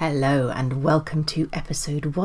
Hello and welcome to episode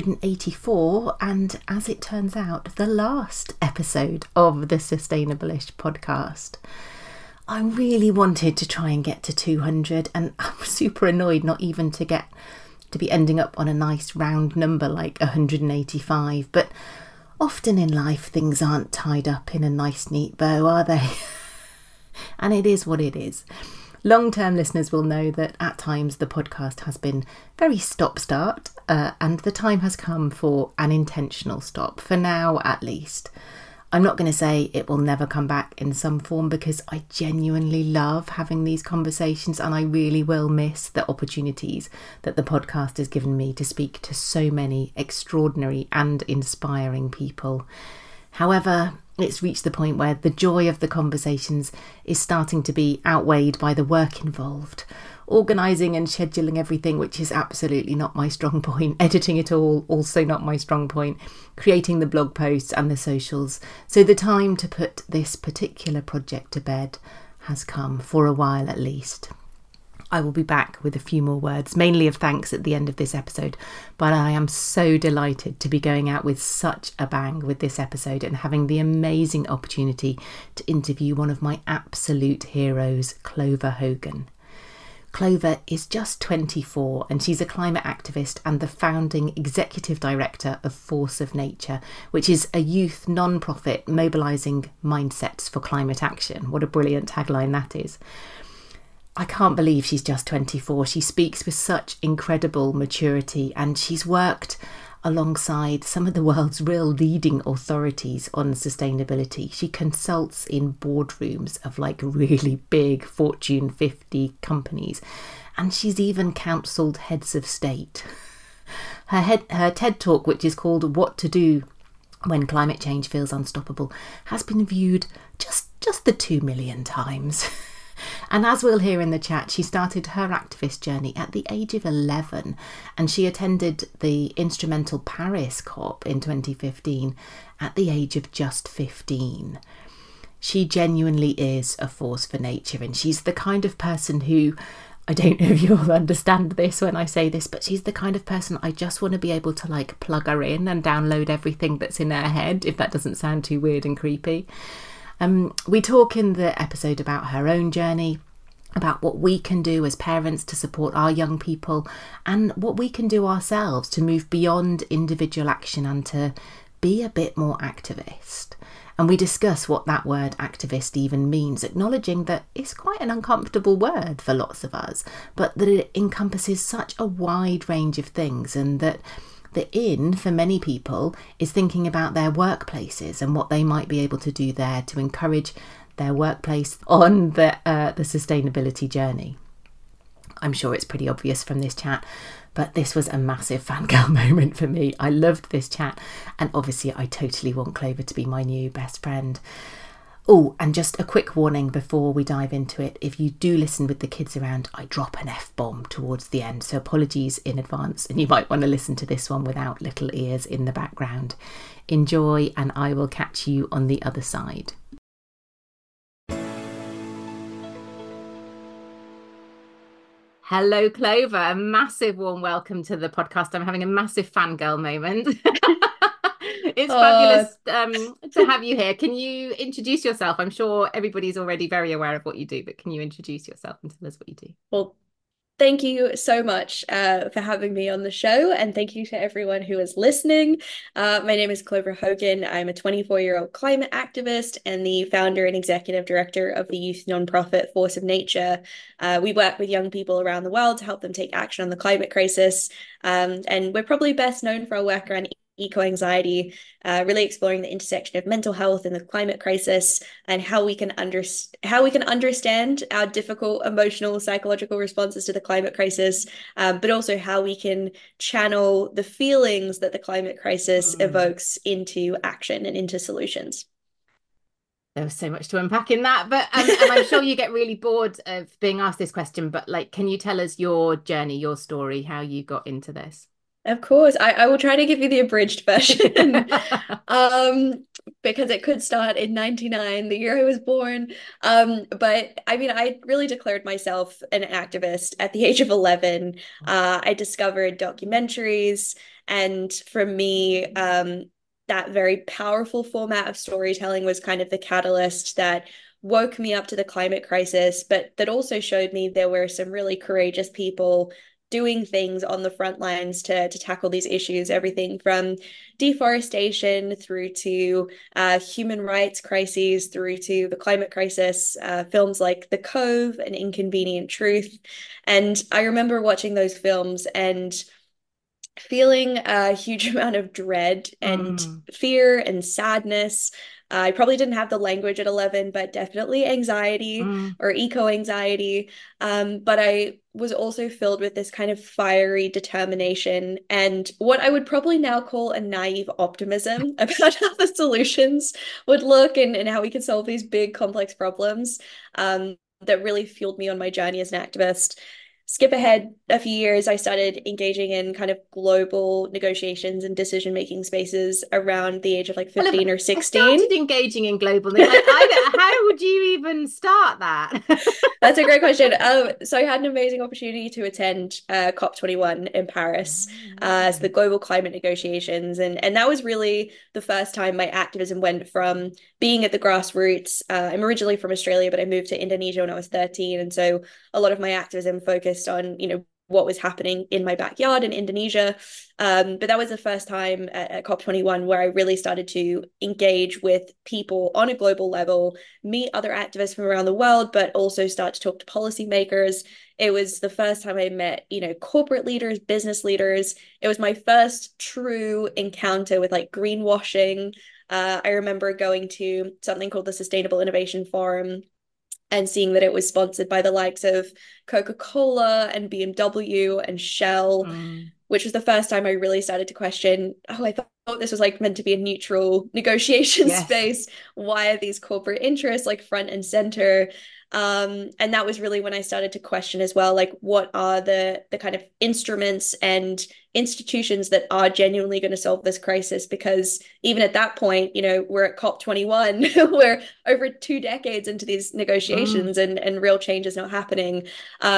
184 and, as it turns out, the last episode of the Sustainable-ish podcast. I really wanted to try and get to 200 and I'm super annoyed not even to be ending up on a nice round number like 185, but often in life things aren't tied up in a nice neat bow, are they? And it is what it is. Long-term listeners will know that at times the podcast has been very stop-start and the time has come for an intentional stop, for now at least. I'm not going to say it will never come back in some form because I genuinely love having these conversations and I really will miss the opportunities that the podcast has given me to speak to so many extraordinary and inspiring people. However, it's reached the point where the joy of the conversations is starting to be outweighed by the work involved. Organising and scheduling everything, which is absolutely not my strong point. Editing it all, also not my strong point. Creating the blog posts and the socials. So the time to put this particular project to bed has come, for a while at least. I will be back with a few more words, mainly of thanks at the end of this episode, but I am so delighted to be going out with such a bang with this episode and having the amazing opportunity to interview one of my absolute heroes, Clover Hogan. Clover is just 24 and she's a climate activist and the founding executive director of Force of Nature, which is a youth non-profit mobilising mindsets for climate action. What a brilliant tagline that is. I can't believe she's just 24. She speaks with such incredible maturity and she's worked alongside some of the world's real leading authorities on sustainability. She consults in boardrooms of like really big Fortune 50 companies and she's even counselled heads of state. Her TED Talk, which is called What to Do When Climate Change Feels Unstoppable, has been viewed just the 2 million times. And as we'll hear in the chat, she started her activist journey at the age of 11 and she attended the instrumental Paris COP in 2015 at the age of just 15. She genuinely is a force for nature and she's the kind of person who, I don't know if you'll understand this when I say this, but she's the kind of person I just want to be able to like plug her in and download everything that's in her head, if that doesn't sound too weird and creepy. We talk in the episode about her own journey, about what we can do as parents to support our young people and what we can do ourselves to move beyond individual action and to be a bit more activist. And we discuss what that word activist even means, acknowledging that it's quite an uncomfortable word for lots of us, but that it encompasses such a wide range of things and that the in, for many people, is thinking about their workplaces and what they might be able to do there to encourage their workplace on the sustainability journey. I'm sure it's pretty obvious from this chat, but this was a massive fangirl moment for me. I loved this chat, and obviously I totally want Clover to be my new best friend. Oh, and just a quick warning before we dive into it. If you do listen with the kids around, I drop an F-bomb towards the end. So apologies in advance. And you might want to listen to this one without little ears in the background. Enjoy, and I will catch you on the other side. Hello, Clover. A massive warm welcome to the podcast. I'm having a massive fangirl moment. It's fabulous to have you here. Can you introduce yourself? I'm sure everybody's already very aware of what you do, but can you introduce yourself and tell us what you do? Well, thank you so much for having me on the show, and thank you to everyone who is listening. My name is Clover Hogan. I'm a 24-year-old climate activist and the founder and executive director of the youth nonprofit Force of Nature. We work with young people around the world to help them take action on the climate crisis, and we're probably best known for our work around eco-anxiety, really exploring the intersection of mental health and the climate crisis and how we can understand our difficult emotional, psychological responses to the climate crisis, but also how we can channel the feelings that the climate crisis evokes into action and into solutions. There was so much to unpack in that, but and I'm sure you get really bored of being asked this question, but like, can you tell us your journey, your story, how you got into this? Of course, I will try to give you the abridged version. because it could start in 99, the year I was born. But I mean, I really declared myself an activist at the age of 11. I discovered documentaries, and for me, that very powerful format of storytelling was kind of the catalyst that woke me up to the climate crisis, but that also showed me there were some really courageous people doing things on the front lines to tackle these issues, everything from deforestation through to human rights crises, through to the climate crisis, films like The Cove and Inconvenient Truth. And I remember watching those films and feeling a huge amount of dread and Mm, fear and sadness. I probably didn't have the language at 11, but definitely anxiety mm. or eco anxiety. But I was also filled with this kind of fiery determination and what I would probably now call a naive optimism about how the solutions would look and how we could solve these big, complex problems, that really fueled me on my journey as an activist. Skip ahead a few years, I started engaging in kind of global negotiations and decision-making spaces around the age of like Well, if 15 or I 16. started engaging in global, like how would you even start that? That's a great question. So I had an amazing opportunity to attend COP21 in Paris, so the global climate negotiations, and that was really the first time my activism went from being at the grassroots. I'm originally from Australia, but I moved to Indonesia when I was 13, and so a lot of my activism focused on, what was happening in my backyard in Indonesia. But that was the first time at COP21 where I really started to engage with people on a global level, meet other activists from around the world, but also start to talk to policymakers. It was the first time I met, corporate leaders, business leaders. It was my first true encounter with like greenwashing. I remember going to something called the Sustainable Innovation Forum and seeing that it was sponsored by the likes of Coca-Cola and BMW and Shell, Mm, which was the first time I really started to question, oh, I thought this was like meant to be a neutral negotiation yes. space. Why are these corporate interests like front and center? And that was really when I started to question as well, like what are the kind of instruments and institutions that are genuinely going to solve this crisis? Because even at that point, we're at COP21, we're over 2 decades into these Mm, negotiations and real change is not happening.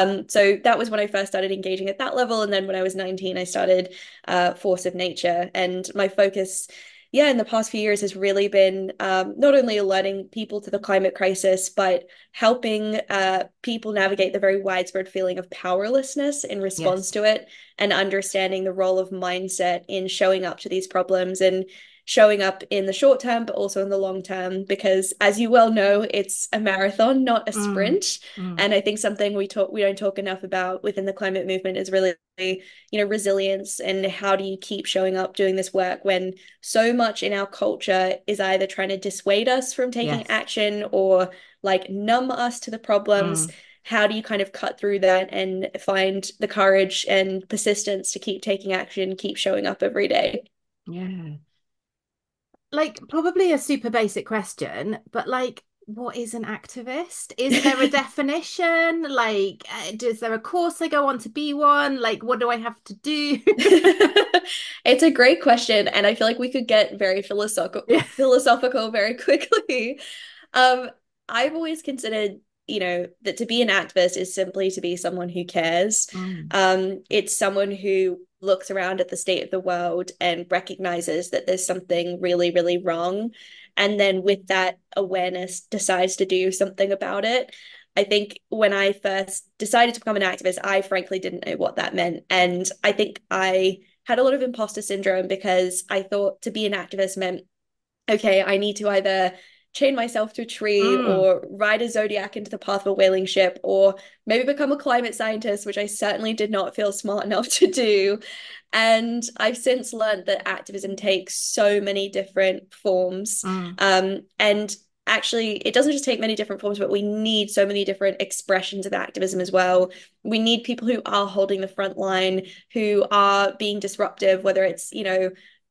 So that was when I first started engaging at that level. And then when I was 19, I started Force of Nature. And my focus, yeah, in the past few years has really been not only alerting people to the climate crisis, but helping people navigate the very widespread feeling of powerlessness in response yes. to it and understanding the role of mindset in showing up to these problems and showing up in the short term, but also in the long term, because as you well know, it's a marathon, not a Mm, sprint. mm, And I think something we don't talk enough about within the climate movement is really, resilience and how do you keep showing up doing this work when so much in our culture is either trying to dissuade us from taking yes. action or like numb us to the problems. Mm, How do you kind of cut through that and find the courage and persistence to keep taking action, keep showing up every day? yeah. Like probably a super basic question, but like what is an activist? Is there a definition? Like, is there a course I go on to be one? Like, what do I have to do? It's a great question, and I feel like we could get very Yeah. philosophical very quickly. Um, I've always considered, that to be an activist is simply to be someone who cares. Mm, It's someone who looks around at the state of the world and recognizes that there's something really, really wrong, and then with that awareness decides to do something about it. I think when I first decided to become an activist, I frankly didn't know what that meant. And I think I had a lot of imposter syndrome because I thought to be an activist meant, okay, I need to either chain myself to a tree mm, or ride a zodiac into the path of a whaling ship or maybe become a climate scientist, which I certainly did not feel smart enough to do. And I've since learned that activism takes so many different forms. mm, And actually, it doesn't just take many different forms, but we need so many different expressions of activism as well. We need people who are holding the front line, who are being disruptive, whether it's,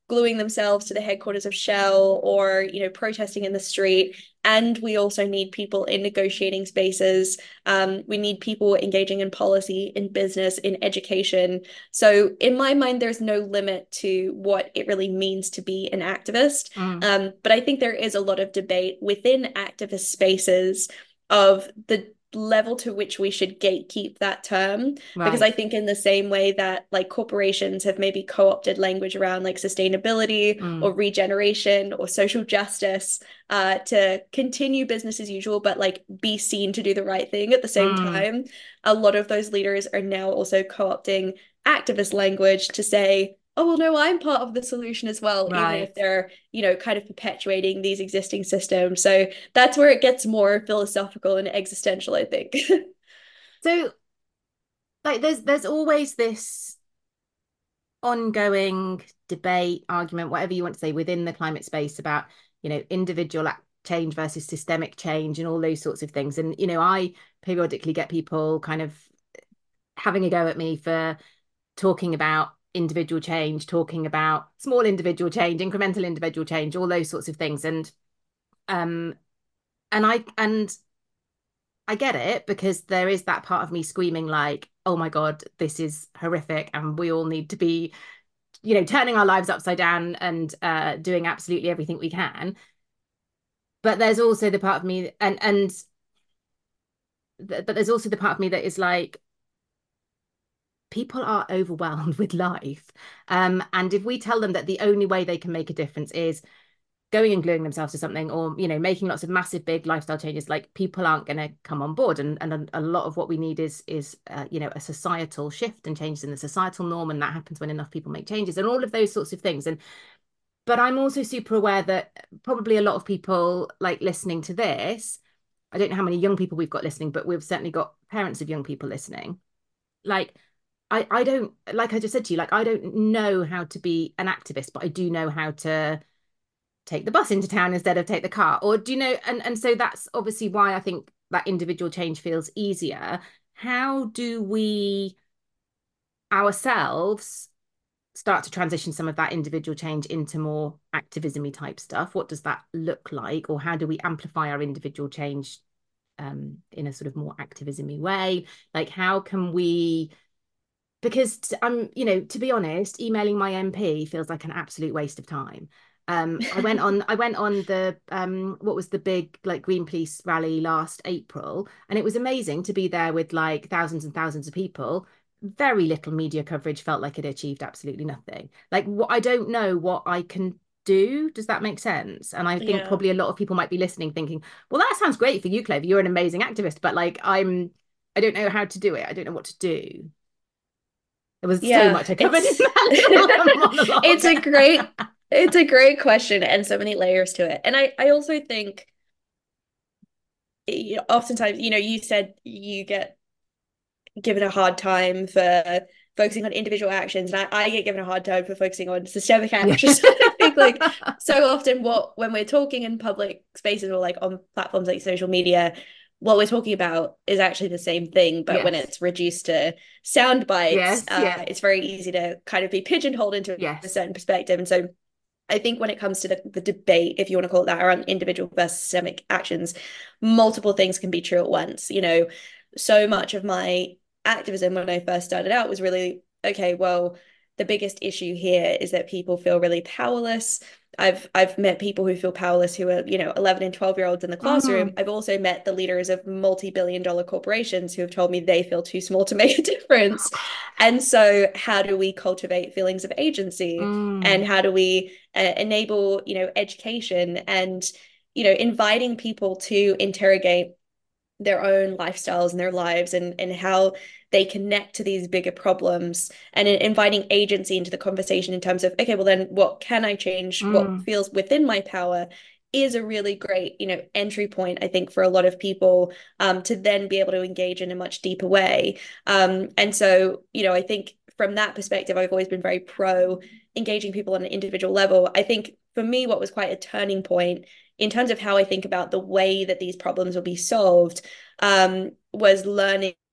gluing themselves to the headquarters of Shell or, protesting in the street. And we also need people in negotiating spaces. We need people engaging in policy, in business, in education. So in my mind, there's no limit to what it really means to be an activist. Mm. But I think there is a lot of debate within activist spaces of the level to which we should gatekeep that term, because Right. I think in the same way that like corporations have maybe co-opted language around like sustainability or Mm. regeneration or social justice, to continue business as usual but like be seen to do the right thing at the same Mm. time, a lot of those leaders are now also co-opting activist language to say, oh, well, no, I'm part of the solution as well, even if Right. they're, kind of perpetuating these existing systems. So that's where it gets more philosophical and existential, I think. So, like, there's always this ongoing debate, argument, whatever you want to say, within the climate space about, individual change versus systemic change and all those sorts of things. And, I periodically get people kind of having a go at me for talking about individual change, talking about small individual change, incremental individual change, all those sorts of things. Um and I get it, because there is that part of me screaming like, oh my God, this is horrific and we all need to be, turning our lives upside down and doing absolutely everything we can. But there's also the part of me, but there's also the part of me that is like, people are overwhelmed with life. And if we tell them that the only way they can make a difference is going and gluing themselves to something, or making lots of massive big lifestyle changes, like, people aren't going to come on board. And a lot of what we need is a societal shift and changes in the societal norm, and that happens when enough people make changes and all of those sorts of things. And but I'm also super aware that probably a lot of people, like, listening to this, I don't know how many young people we've got listening, but we've certainly got parents of young people listening. Like, I don't, like I just said to you, like, I don't know how to be an activist, but I do know how to take the bus into town instead of take the car. Or do you know, and so that's obviously why I think that individual change feels easier. How do we ourselves start to transition some of that individual change into more activism-y type stuff? What does that look like? Or how do we amplify our individual change in a sort of more activism-y way? Like, how can we, because I'm, to be honest, emailing my MP feels like an absolute waste of time. I went on the what was the big, like, Greenpeace rally last April, and it was amazing to be there with like thousands and thousands of people. Very little media coverage, felt like it achieved absolutely nothing. Like, what, I don't know what I can do. Does that make sense? And I think Yeah. probably a lot of people might be listening thinking, well, that sounds great for you, Cleve. You're an amazing activist, but like, I don't know how to do it. I don't know what to do. There was so Yeah, much I covered in it's that little monologue. it's a great it's a great question and so many layers to it. And I also think, oftentimes, you said you get given a hard time for focusing on individual actions, and I get given a hard time for focusing on systemic Yeah. actions. I think like so often when we're talking in public spaces or like on platforms like social media, what we're talking about is actually the same thing, but when Yes. it's reduced to sound bites, Yes. Yeah. it's very easy to kind of be pigeonholed into a Yes. certain perspective. And so I think when it comes to the debate, if you want to call it that, around individual versus systemic actions, multiple things can be true at once. So much of my activism when I first started out was really, okay, well, the biggest issue here is that people feel really powerless. I've met people who feel powerless who are, 11 and 12-year-olds in the classroom. Mm. I've also met the leaders of multi-billion-dollar corporations who have told me they feel too small to make a difference. Oh, And so how do we cultivate feelings of agency? Mm. And how do we enable, education and, inviting people to interrogate their own lifestyles and their lives and how they connect to these bigger problems, and inviting agency into the conversation in terms of, okay, well then what can I change, what Mm. feels within my power, is a really great, entry point, I think, for a lot of people, to then be able to engage in a much deeper way. And so, I think from that perspective, I've always been very pro engaging people on an individual level. I think for me, what was quite a turning point in terms of how I think about the way that these problems will be solved, was learning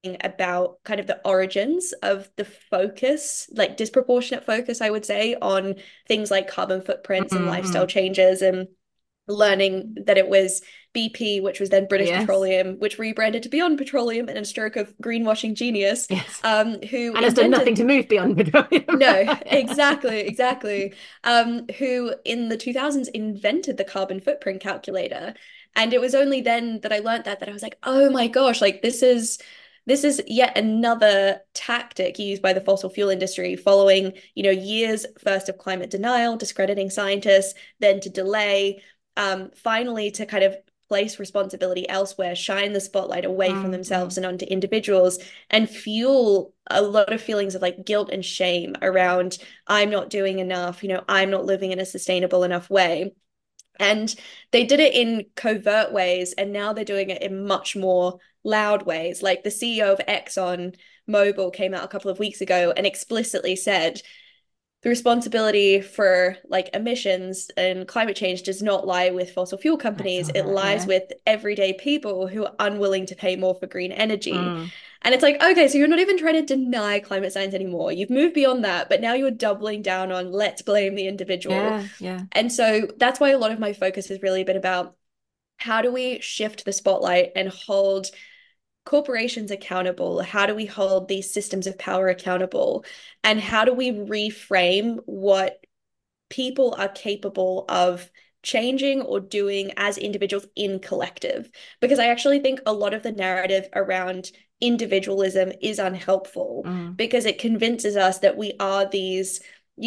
about kind of the origins of the focus, like disproportionate focus, I would say, on things like carbon footprints and lifestyle Mm-hmm. changes, and learning that it was BP, which was then British Yes. Petroleum, which rebranded to Beyond Petroleum in a stroke of greenwashing genius, Yes. who And has done nothing invented. to move beyond petroleum. No, exactly, exactly. Who in the 2000s invented the carbon footprint calculator. And it was only then that I learned that I was like, oh my gosh, like this is yet another tactic used by the fossil fuel industry following, years first of climate denial, discrediting scientists, then to delay, finally to kind of place responsibility elsewhere, shine the spotlight away from Mm-hmm. themselves and onto individuals, and fuel a lot of feelings of like guilt and shame around I'm not doing enough, I'm not living in a sustainable enough way. And they did it in covert ways, and now they're doing it in much more loud ways. Like the CEO of Exxon Mobil came out a couple of weeks ago and explicitly said the responsibility for like emissions and climate change does not lie with fossil fuel I companies. saw It that, lies yeah. with everyday people who are unwilling to pay more for green energy. Mm. And it's like, okay, so you're not even trying to deny climate science anymore. You've moved beyond that, but now you're doubling down on let's blame the individual. Yeah, yeah. And so that's why a lot of my focus has really been about how do we shift the spotlight and hold corporations accountable? How do we hold these systems of power accountable? And how do we reframe what people are capable of changing or doing as individuals in collective? Because I actually think a lot of the narrative around individualism is unhelpful Mm. because it convinces us that we are these,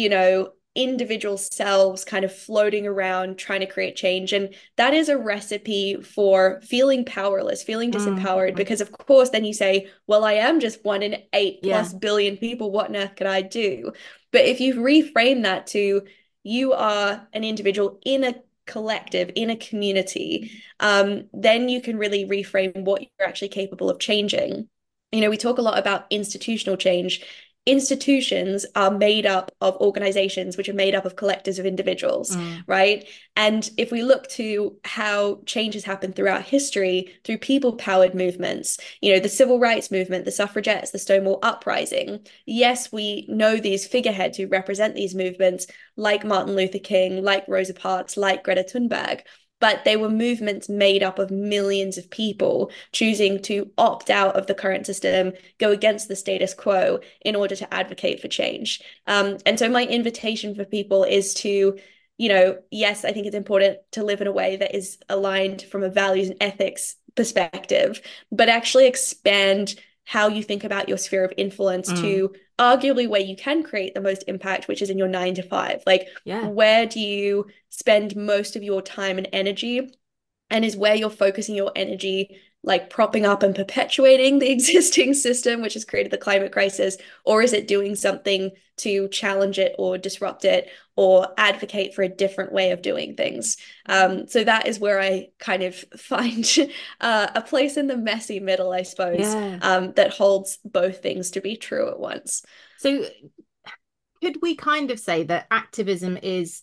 individual selves kind of floating around trying to create change. And that is a recipe for feeling powerless, feeling disempowered, Mm-hmm. because of course, then you say, well, I am just one in eight Yeah. plus billion people. What on earth could I do? But if you reframe that to you are an individual in a collective, in a community, then you can really reframe what you're actually capable of changing. We talk a lot about institutional change. Institutions are made up of organizations which are made up of collectives of individuals, Mm. right? And if we look to how changes happen throughout history through people powered movements, the civil rights movement, the suffragettes, the Stonewall Uprising, yes, we know these figureheads who represent these movements, like Martin Luther King, like Rosa Parks, like Greta Thunberg. But they were movements made up of millions of people choosing to opt out of the current system, go against the status quo in order to advocate for change. And so my invitation for people is to, yes, I think it's important to live in a way that is aligned from a values and ethics perspective, but actually expand how you think about your sphere of influence Mm. to arguably where you can create the most impact, which is in your 9 to 5. Like, Yeah. where do you spend most of your time and energy? And is where you're focusing your energy, like propping up and perpetuating the existing system, which has created the climate crisis, or is it doing something to challenge it or disrupt it or advocate for a different way of doing things? So that is where I kind of find a place in the messy middle, I suppose, Yeah. that holds both things to be true at once. So could we kind of say that activism is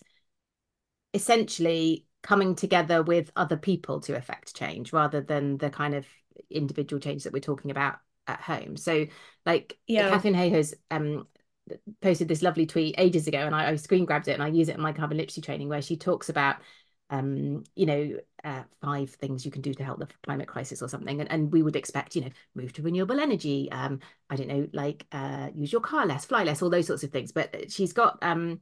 essentially coming together with other people to affect change rather than the kind of individual change that we're talking about at home? So like Yeah. Catherine Hayhoe's posted this lovely tweet ages ago, and I screen grabbed it and I use it in my carbon literacy training, where she talks about 5 things you can do to help the climate crisis or something, and we would expect, move to renewable energy, I don't know, like use your car less, fly less, all those sorts of things. But she's got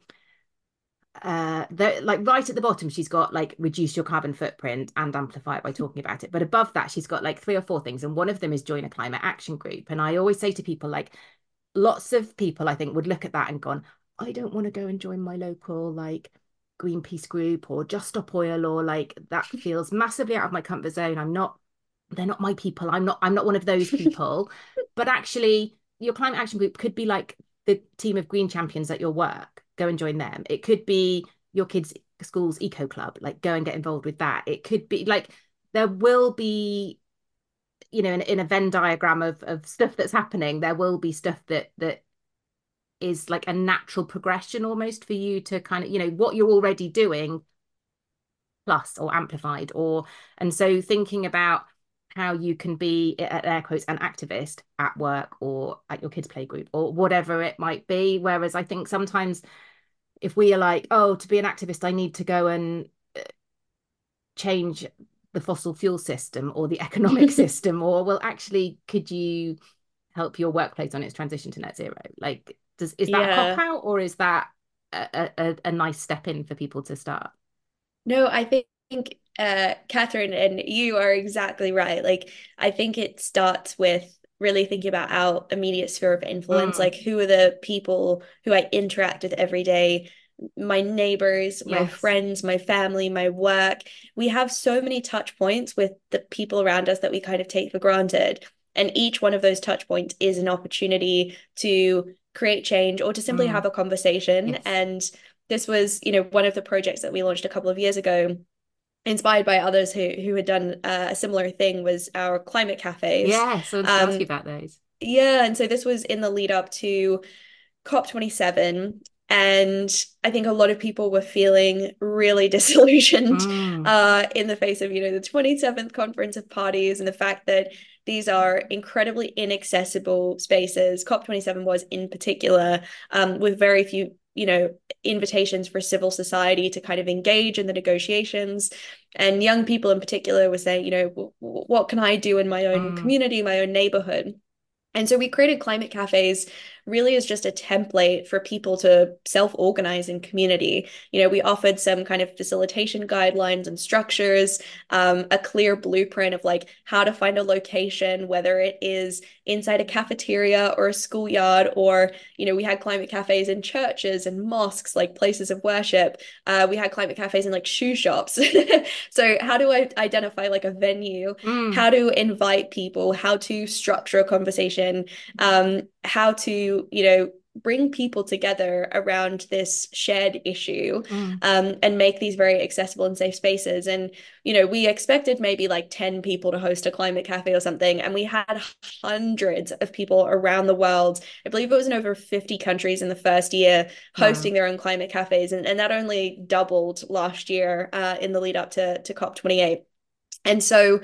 like right at the bottom, she's got like reduce your carbon footprint and amplify it by talking about it. But above that, she's got like 3 or 4 things, and one of them is join a climate action group. And I always say to people, like, lots of people I think would look at that and gone, I don't want to go and join my local like Greenpeace group or Just Stop Oil, or like that feels massively out of my comfort zone. They're not my people. I'm not one of those people. But actually, your climate action group could be like the team of green champions at your work. Go and join them. It could be your kids' school's eco club. Like, go and get involved with that. It could be like there will be, in a Venn diagram of stuff that's happening, there will be stuff that is like a natural progression almost for you to kind of, what you're already doing plus or amplified. And so thinking about how you can be, air quotes, an activist at work or at your kids' playgroup or whatever it might be. Whereas I think sometimes if we are like, oh, to be an activist, I need to go and change the fossil fuel system or the economic system, or well, actually, could you help your workplace on its transition to net zero? Like, is that a cop Yeah. out, or is that a nice step in for people to start? No, I think Catherine and you are exactly right. Like, I think it starts with really thinking about our immediate sphere of influence. Mm, Like, who are the people who I interact with every day? My neighbors, my yes. friends, my family, my work. We have so many touch points with the people around us that we kind of take for granted. And each one of those touch points is an opportunity to create change or to simply have Mm, a conversation. yes. And this was, one of the projects that we launched a couple of years ago, inspired by others who had done a similar thing, was our climate cafes. Yes, I wanted to ask you Um, about those. yeah, and so this was in the lead up to COP27. And I think a lot of people were feeling really disillusioned Mm, in the face of, the 27th Conference of Parties and the fact that these are incredibly inaccessible spaces. COP27 was in particular, with very few, invitations for civil society to kind of engage in the negotiations. And young people in particular were saying, what can I do in my own mm, community, my own neighborhood? And so we created climate cafes really as just a template for people to self-organize in community. We offered some kind of facilitation guidelines and structures, a clear blueprint of like how to find a location, whether it is inside a cafeteria or a schoolyard, or, we had climate cafes in churches and mosques, like places of worship. We had climate cafes in like shoe shops. So how do I identify like a venue, mm, how to invite people, how to structure a conversation, how to, bring people together around this shared issue, mm. and make these very accessible and safe spaces. And, we expected maybe like 10 people to host a climate cafe or something, and we had hundreds of people around the world. I believe it was in over 50 countries in the first year Wow. hosting their own climate cafes. And that only doubled last year in the lead up to COP28. And so,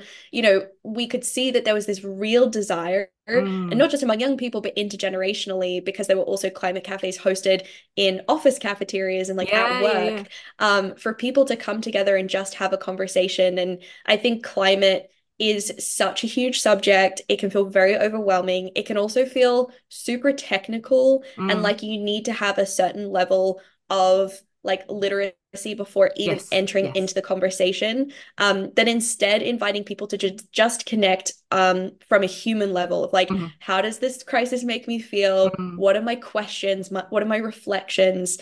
we could see that there was this real desire, and Mm. not just among young people, but intergenerationally, because there were also climate cafes hosted in office cafeterias and like at Yeah, yeah, work, yeah. for people to come together and just have a conversation. And I think climate is such a huge subject. It can feel very overwhelming. It can also feel super technical, and Mm. like you need to have a certain level of like literacy before even Yes, entering yes. into the conversation. Then instead inviting people to just connect, from a human level of like, Mm, how does this crisis make me feel? mm, What are my questions? What are my reflections?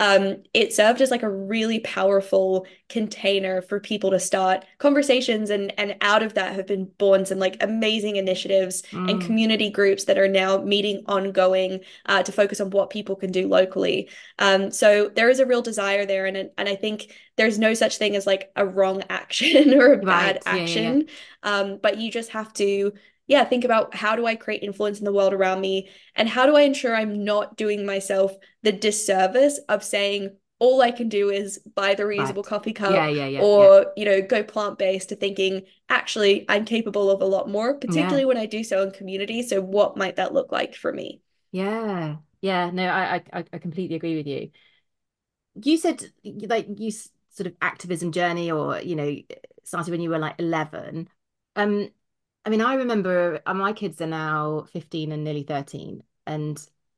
It served as like a really powerful container for people to start conversations, and out of that have been born some like amazing initiatives and mm. community groups that are now meeting ongoing, to focus on what people can do locally. So there is a real desire there, and I think there's no such thing as like a wrong action or a bad Right. Yeah, yeah, yeah. action. But you just have to, yeah, think about how do I create influence in the world around me, and how do I ensure I'm not doing myself the disservice of saying all I can do is buy the reusable Right. coffee Yeah, cup, yeah, yeah, yeah. or, go plant-based, to thinking actually I'm capable of a lot more, Yeah. particularly when I do so in community. So what might that look like for me? Yeah. Yeah. No, I completely agree with you. You said like sort of activism journey, or started when you were like 11. Um, I mean, I remember my kids are now 15 and nearly 13, and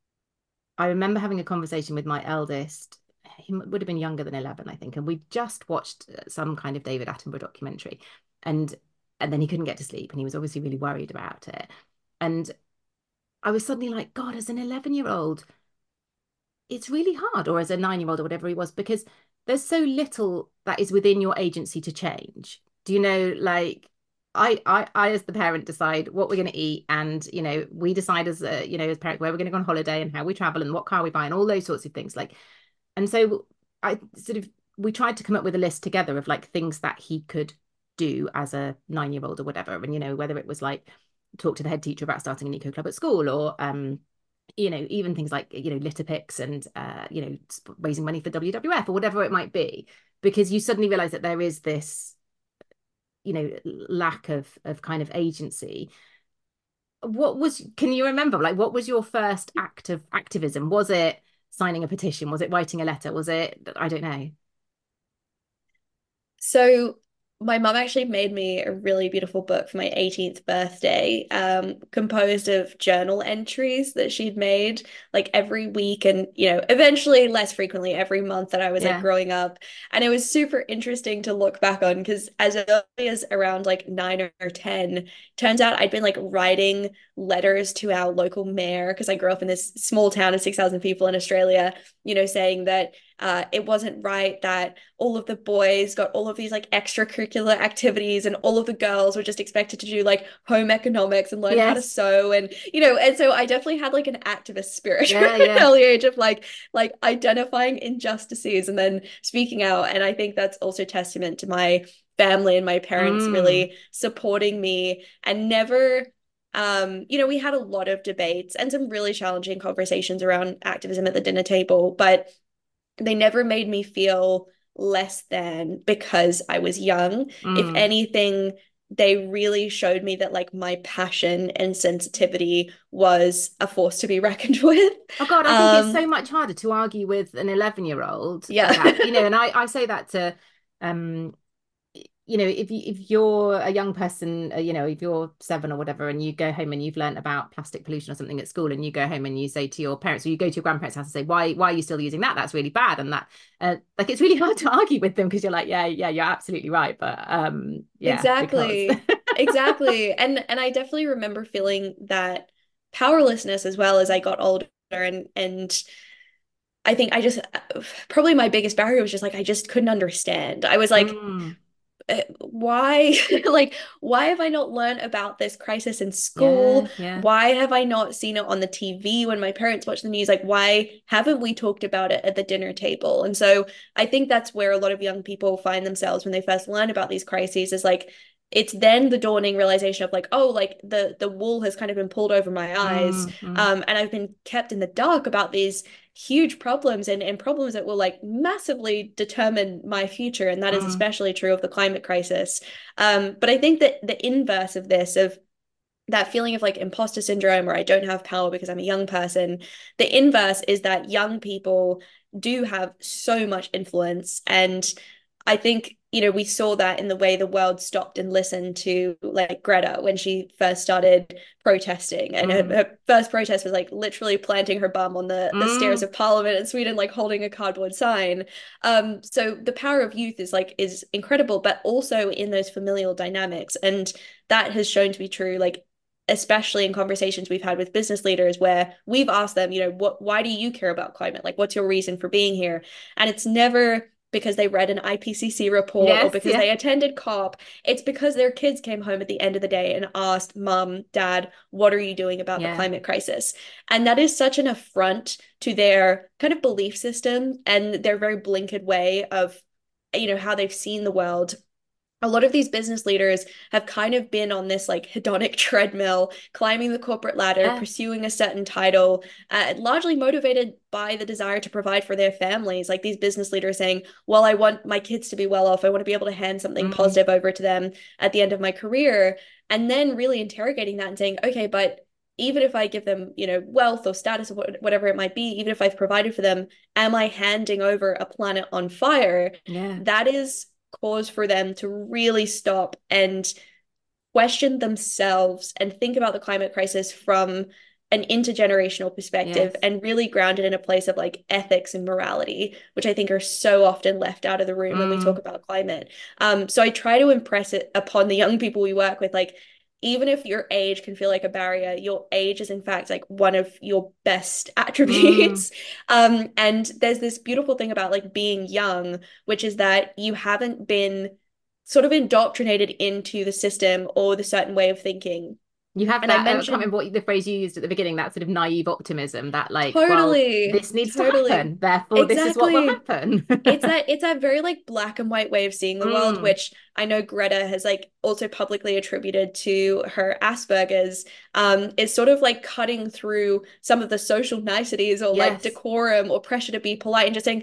I remember having a conversation with my eldest. He would have been younger than 11, I think, and we just watched some kind of David Attenborough documentary, and then he couldn't get to sleep, and he was obviously really worried about it. And I was suddenly like, God, as an 11-year-old, it's really hard, or as a 9-year-old or whatever he was, because there's so little that is within your agency to change. Do you know, like I as the parent decide what we're going to eat, and we decide as a as parent where we're going to go on holiday and how we travel and what car we buy and all those sorts of things. Like, and so I sort of we tried to come up with a list together of like things that he could do as a 9-year-old or whatever, and whether it was like talk to the head teacher about starting an eco club at school, or even things like litter picks and raising money for WWF or whatever it might be, because you suddenly realize that there is this lack of kind of agency. Can you remember, like, what was your first act of activism? Was it signing a petition? Was it writing a letter? Was it, I don't know. So my mum actually made me a really beautiful book for my 18th birthday, composed of journal entries that she'd made like every week and, eventually less frequently every month that I was like Yeah. growing up. And it was super interesting to look back on because as early as around like 9 or 10, turns out I'd been like writing letters to our local mayor because I grew up in this small town of 6,000 people in Australia, saying that it wasn't right that all of the boys got all of these like extracurricular activities and all of the girls were just expected to do like home economics and learn how to Yes. sew and so I definitely had like an activist spirit from Yeah, an yeah. early age of like identifying injustices and then speaking out. And I think that's also testament to my family and my parents Mm, really supporting me and never we had a lot of debates and some really challenging conversations around activism at the dinner table, but they never made me feel less than because I was young. If mm. anything, they really showed me that like my passion and sensitivity was a force to be reckoned with. Oh God, I think it's Um, so much harder to argue with an 11-year-old yeah. about, and I say that to, um, if you're a young person, if you're 7 or whatever, and you go home and you've learnt about plastic pollution or something at school, and you go home and you say to your parents, or you go to your grandparents' house and say, why are you still using that? That's really bad. And that, like, it's really hard to argue with them because you're like, yeah, you're absolutely right. But yeah, because. Exactly. Exactly. And I definitely remember feeling that powerlessness as well as I got older and I think I just probably my biggest barrier was just like I just couldn't understand. I was like Mm, why like why have I not learned about this crisis in yeah, school? yeah. Why have I not seen it on the TV when my parents watch the news? Like why haven't we talked about it at the dinner table? And so I think that's where a lot of young people find themselves when they first learn about these crises is like it's then the dawning realization of like oh like the wool has kind of been pulled over my eyes, Mm, mm, and I've been kept in the dark about these huge problems and problems that will like massively determine my future. And that is mm. especially true of the climate crisis. But I think that the inverse of this, of that feeling of like imposter syndrome or I don't have power because I'm a young person, the inverse is that young people do have so much influence. And I think, we saw that in the way the world stopped and listened to like Greta when she first started protesting. And Mm, her first protest was like literally planting her bum on the stairs mm, of Parliament in Sweden, like holding a cardboard sign. So the power of youth is incredible, but also in those familial dynamics. And that has shown to be true, like especially in conversations we've had with business leaders where we've asked them, why do you care about climate? Like, what's your reason for being here? And it's never because they read an IPCC report or yes, because yeah, they attended COP. It's because their kids came home at the end of the day and asked, Mom, Dad, what are you doing about the yeah. climate crisis? And that is such an affront to their kind of belief system and their very blinkered way of, how they've seen the world. A lot of these business leaders have kind of been on this like hedonic treadmill, climbing the corporate ladder, Yeah. pursuing a certain title, largely motivated by the desire to provide for their families. Like these business leaders saying, well, I want my kids to be well off. I want to be able to hand something Mm, positive over to them at the end of my career. And then really interrogating that and saying, okay, but even if I give them, wealth or status or whatever it might be, even if I've provided for them, am I handing over a planet on fire? yeah. That is cause for them to really stop and question themselves and think about the climate crisis from an intergenerational perspective Yes. and really grounded in a place of like ethics and morality, which I think are so often left out of the room when we talk Mm, about climate. So I try to impress it upon the young people we work with, like even if your age can feel like a barrier, your age is in fact like one of your best mm. attributes. And there's this beautiful thing about like being young, which is that you haven't been sort of indoctrinated into the system or the certain way of thinking. You have And I that, I can't mentioned remember what the phrase you used at the beginning, that sort of naive optimism that, like, well, totally, this needs to totally, happen, therefore, this is what will exactly. happen. It's that very like black and white way of seeing the world, Mm, which I know Greta has like also publicly attributed to her Asperger's, is sort of like cutting through some of the social niceties or like yes. decorum or pressure to be polite and just saying,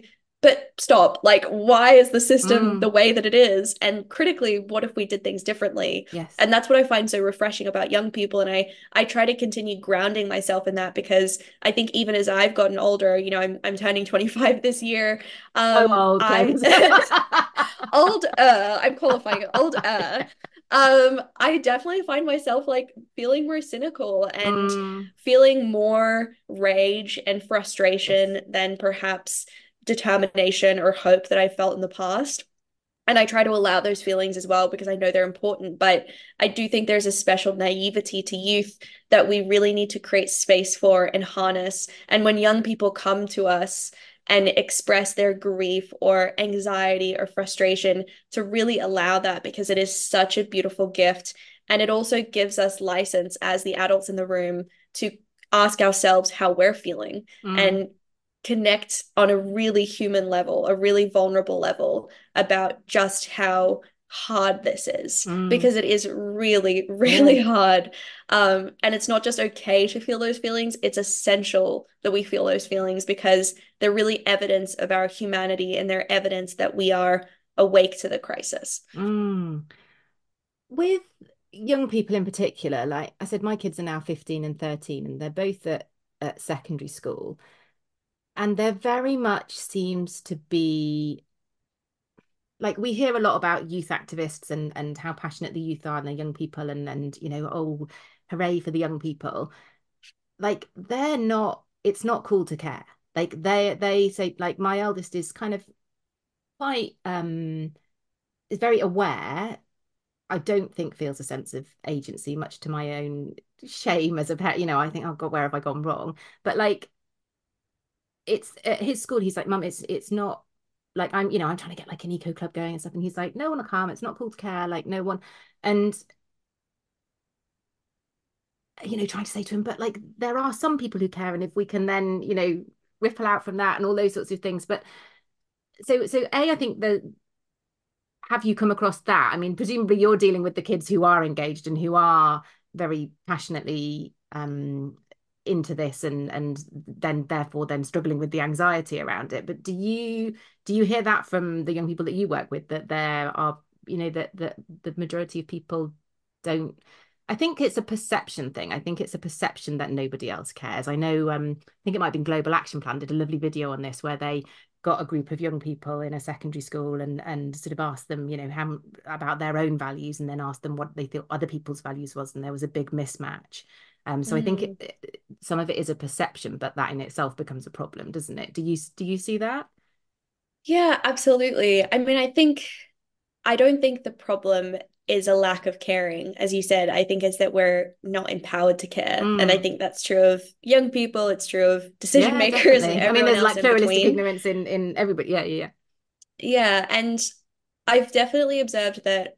but stop. Like, why is the system the Mm, way that it is? And critically, what if we did things differently? yes. And that's what I find so refreshing about young people. And I try to continue grounding myself in that because I think even as I've gotten older, you know, I'm turning 25 this year. So old, I Clovis. older, I'm qualifying it, older. I definitely find myself like feeling more cynical and Mm, feeling more rage and yes. frustration than perhaps determination or hope that I felt in the past. And I try to allow those feelings as well because I know they're important. But I do think there's a special naivety to youth that we really need to create space for and harness. And when young people come to us and express their grief or anxiety or frustration, to really allow that because it is such a beautiful gift. And it also gives us license as the adults in the room to ask ourselves how we're feeling Mm, and connect on a really human level, a really vulnerable level about just how hard this is mm. because it is really, Yeah. really hard. And it's not just okay to feel those feelings, it's essential that we feel those feelings because they're really evidence of our humanity and they're evidence that we are awake to the crisis. Mm. With young people in particular, like I said, my kids are now 15 and 13, and they're both at secondary school. And there very much seems to be like we hear a lot about youth activists and how passionate the youth are and the young people and oh, hooray for the young people. Like they're not, it's not cool to care. Like they say, like my eldest is kind of quite is very aware. I don't think feels a sense of agency, much to my own shame as a pet. I think, oh God, where have I gone wrong? But like it's at his school, he's like, Mum, it's not like I'm trying to get like an eco club going and stuff. And he's like, no one will come, it's not cool to care, like no one. And trying to say to him, but like there are some people who care, and if we can then, ripple out from that and all those sorts of things. But so I think that have you come across that? I mean, presumably you're dealing with the kids who are engaged and who are very passionately into this and then therefore then struggling with the anxiety around it. But do you hear that from the young people that you work with, that there are, that the majority of people don't. I think it's a perception thing. I think it's a perception that nobody else cares. I know, I think it might have been Global Action Plan did a lovely video on this where they got a group of young people in a secondary school and sort of asked them, how about their own values, and then asked them what they thought other people's values was, and there was a big mismatch. So I think Mm. some of it is a perception, but that in itself becomes a problem, doesn't it? Do you see that? Yeah, absolutely. I mean, I don't think the problem is a lack of caring. As you said, I think it's that we're not empowered to care. And I Mm, think that's true of young people, it's true of decision yeah, makers and definitely. I mean, everyone there's else like in pluralistic between. ignorance in everybody. Yeah, yeah, Yeah, and I've definitely observed that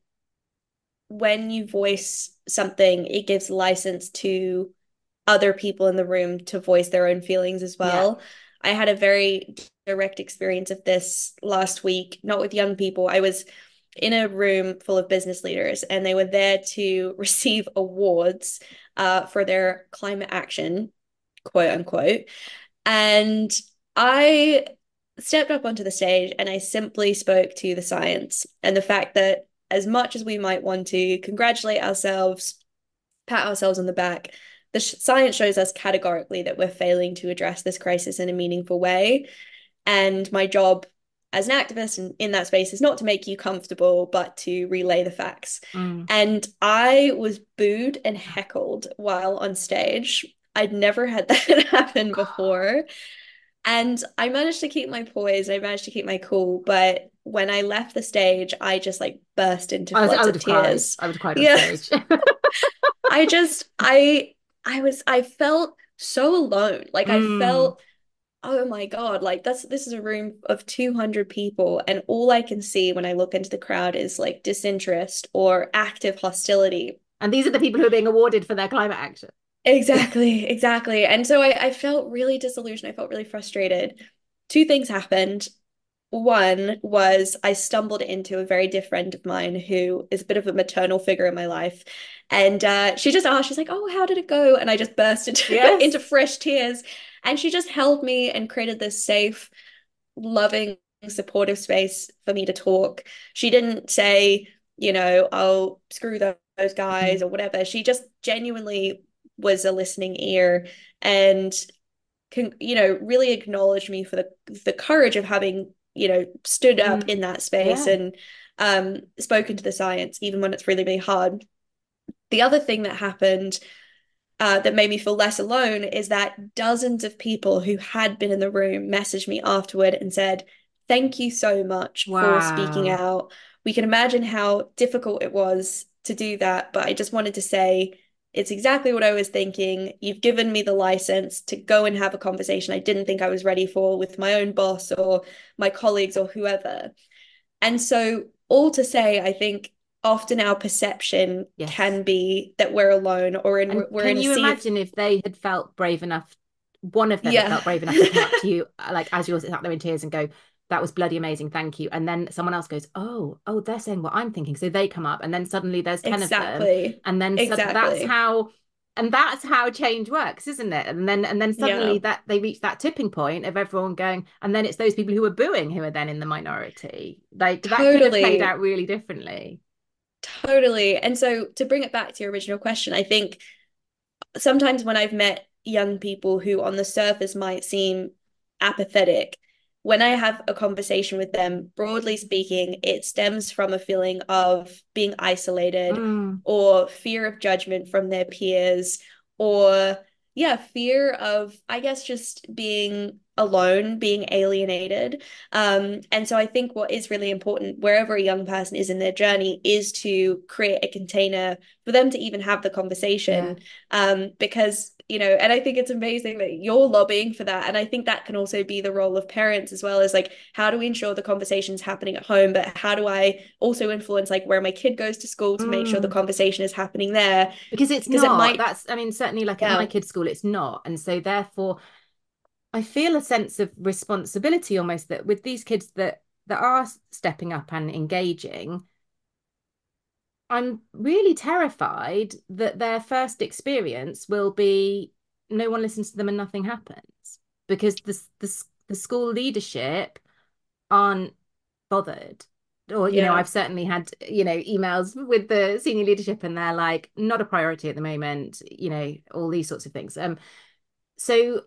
when you voice something, it gives license to other people in the room to voice their own feelings as yeah. well. I had a very direct experience of this last week, not with young people. I was in a room full of business leaders, and they were there to receive awards for their climate action, quote unquote. And I stepped up onto the stage and I simply spoke to the science and the fact that as much as we might want to congratulate ourselves, pat ourselves on the back, the science shows us categorically that we're failing to address this crisis in a meaningful way. And my job as an activist in that space is not to make you comfortable, but to relay the facts. Mm. And I was booed and heckled while on stage. I'd never had that happen before. And I managed to keep my poise, I managed to keep my cool, but when I left the stage, I just like burst into I floods would of have cried. tears. I would have cried on Yeah. stage. I just I felt so alone. Like I Mm. felt, oh my God, like this is a room of 200 people and all I can see when I look into the crowd is like disinterest or active hostility. And these are the people who are being awarded for their climate action. Exactly, exactly. And so I felt really disillusioned. I felt really frustrated. Two things happened. One was I stumbled into a very dear friend of mine who is a bit of a maternal figure in my life. And she just asked, she's like, oh, how did it go? And I just burst into, Yes. into fresh tears. And she just held me and created this safe, loving supportive space for me to talk. She didn't say, oh, screw those guys Mm. or whatever. She just genuinely was a listening ear and really acknowledged me for the courage of having, stood up in Mm. that space Yeah. and spoken to the science, even when it's really, really hard. The other thing that happened that made me feel less alone is that dozens of people who had been in the room messaged me afterward and said, "Thank you so much for speaking Wow. out." We can imagine how difficult it was to do that, but I just wanted to say it's exactly what I was thinking. You've given me the license to go and have a conversation I didn't think I was ready for with my own boss or my colleagues or whoever. And so, all to say, I think often our perception Yes. can be that we're alone or And we're can in a you sea of, imagine if they had felt brave enough, one of them had yeah. felt brave enough to come up to you, like as you're sat there in tears and go, that was bloody amazing, thank you. And then someone else goes, oh, they're saying what I'm thinking. So they come up, and then suddenly there's 10 of them. Exactly. And then Exactly. that's how change works, isn't it? And then Yeah, suddenly that they reach that tipping point of everyone going, and then it's those people who are booing who are then in the minority. Like that could have played totally. out really differently. Totally. And so to bring it back to your original question, I think sometimes when I've met young people who on the surface might seem apathetic, when I have a conversation with them, broadly speaking, it stems from a feeling of being isolated Mm, or fear of judgment from their peers, or, yeah, fear of, I guess, just being alone, being alienated. And so I think what is really important wherever a young person is in their journey is to create a container for them to even have the yeah. conversation, because and I think it's amazing that you're lobbying for that, and I think that can also be the role of parents as well, as like how do we ensure the conversation's happening at home, but how do I also influence like where my kid goes to school to make sure the Mm. conversation is happening there, Because it's because it not, might. that's, I mean, certainly like at my Yeah. kids' school, it's not. And so therefore I feel a sense of responsibility almost that with these kids that are stepping up and engaging, I'm really terrified that their first experience will be no one listens to them and nothing happens because the school leadership aren't bothered. Or, Yeah. I've certainly had, emails with the senior leadership and they're like, not a priority at the moment, all these sorts of things. So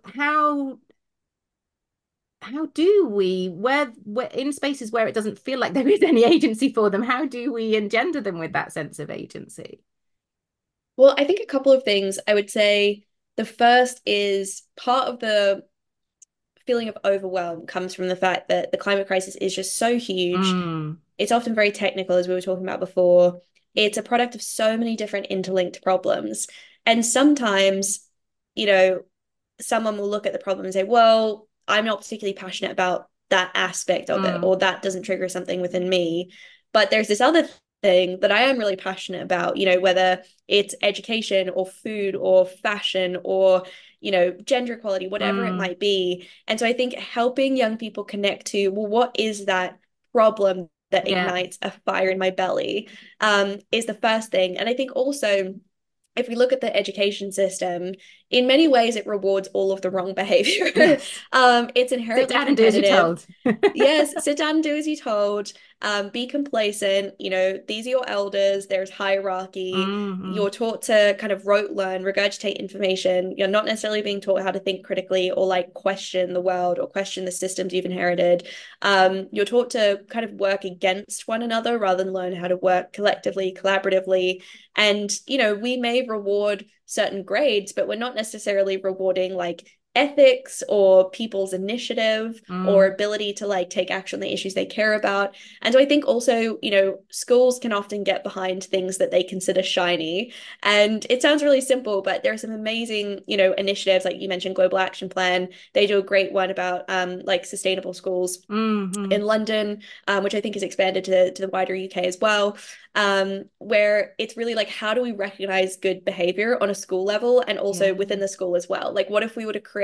how do we, where in spaces where it doesn't feel like there is any agency for them, how do we engender them with that sense of agency? Well, I think a couple of things. I would say the first is part of the feeling of overwhelm comes from the fact that the climate crisis is just so huge. Mm, It's often very technical, as we were talking about before. It's a product of so many different interlinked problems. And sometimes, you know, someone will look at the problem and say, well, I'm not particularly passionate about that aspect of it, mm, or that doesn't trigger something within me. But there's this other thing that I am really passionate about, whether it's education or food or fashion or, gender equality, whatever it mm, might be. And so I think helping young people connect to, well, what is that problem that yeah. ignites a fire in my belly, is the first thing. And I think also, if we look at the education system, in many ways it rewards all of the wrong behavior. Yes. It's Sit inherently down and do as you're competitive. told. Yes, sit down and do as you're told. Be complacent. These are your elders. There's hierarchy. Mm, You're taught to kind of rote learn, regurgitate information. You're not necessarily being taught how to think critically or like question the world or question the systems you've inherited. You're taught to kind of work against one another rather than learn how to work collectively, collaboratively. And, we may reward certain grades, but we're not necessarily rewarding like ethics or people's initiative or mm, ability to like take action on the issues they care about. And so I think also, schools can often get behind things that they consider shiny. And it sounds really simple, but there are some amazing, initiatives like you mentioned, Global Action Plan. They do a great one about like sustainable schools mm, in mm. London, which I think is expanded to the wider UK as well, where it's really like, how do we recognize good behavior on a school level and also Yeah. within the school as well? Like, what if we were to create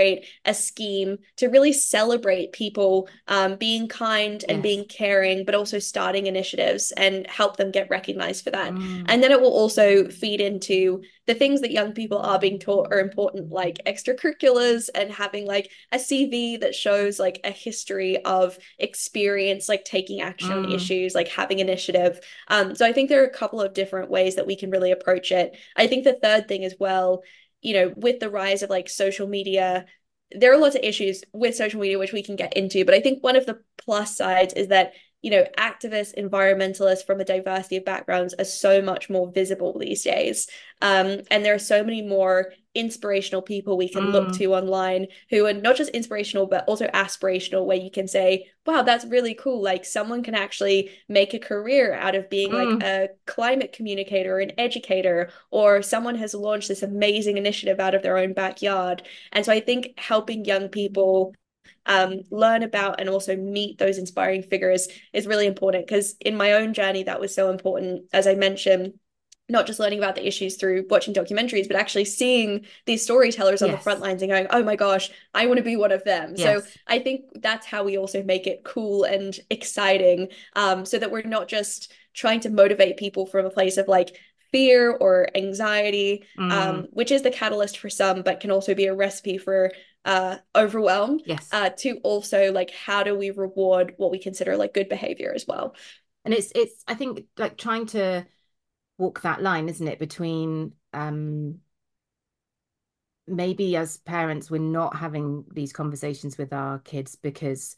create a scheme to really celebrate people being kind and Yes. being caring, but also starting initiatives and help them get recognized for that. Mm, And then it will also feed into the things that young people are being taught are important, like extracurriculars and having like a CV that shows like a history of experience, like taking action on mm, issues, like having initiative. So I think there are a couple of different ways that we can really approach it. I think the third thing as well, with the rise of like social media, there are lots of issues with social media which we can get into, but I think one of the plus sides is that activists, environmentalists from a diversity of backgrounds are so much more visible these days. And there are so many more inspirational people we can look mm, to online who are not just inspirational, but also aspirational, where you can say, wow, that's really cool. Like someone can actually make a career out of being like mm. a climate communicator, an educator, or someone has launched this amazing initiative out of their own backyard. And so I think helping young people learn about and also meet those inspiring figures is really important, because in my own journey, that was so important. As I mentioned, not just learning about the issues through watching documentaries, but actually seeing these storytellers on the front Yes. lines and going, oh my gosh, I want to be one of them. So Yes. I think that's how we also make it cool and exciting, so that we're not just trying to motivate people from a place of like fear or anxiety, Mm, which is the catalyst for some, but can also be a recipe for overwhelm, yes. to also like how do we reward what we consider like good behavior as well. And it's I think like trying to walk that line, isn't it, between maybe as parents we're not having these conversations with our kids because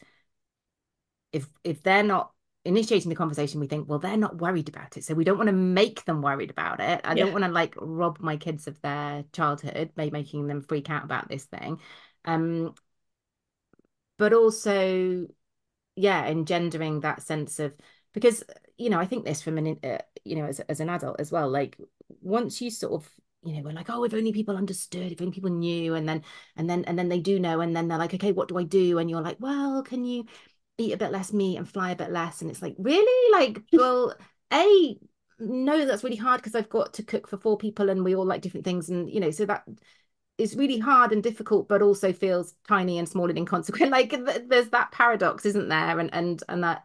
if they're not initiating the conversation, we think, well, they're not worried about it, so we don't want to make them worried about it. I Yeah. don't want to like rob my kids of their childhood by making them freak out about this thing. um but also, yeah, engendering that sense of, because I think this from an as an adult as well, like once you sort of we're like, oh, if only people understood, if only people knew, and then they do know, and then they're like, okay, what do I do? And you're like, well, can you eat a bit less meat and fly a bit less? And it's like, really? Like, well, a no, that's really hard because I've got to cook for four people and we all like different things, and so that is really hard and difficult, but also feels tiny and small and inconsequent. Like there's that paradox, isn't there? And that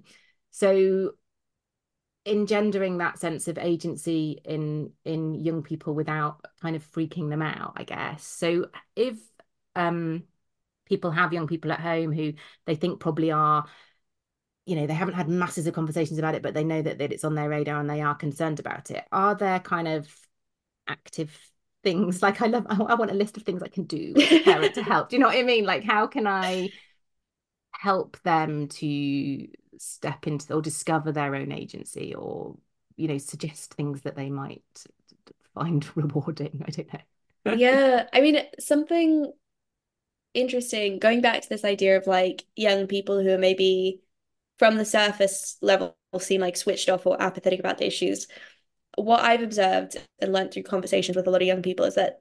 so engendering that sense of agency in young people without kind of freaking them out, I guess. So if um people have young people at home who they think probably are, they haven't had masses of conversations about it, but they know that it's on their radar and they are concerned about it, are there kind of active things, like I want a list of things I can do as a parent to help. Do you know what I mean? Like how can I help them to step into or discover their own agency, or suggest things that they might find rewarding? I don't know. Yeah, I mean, something interesting, going back to this idea of like young people who are maybe from the surface level seem like switched off or apathetic about the issues. What I've observed and learned through conversations with a lot of young people is that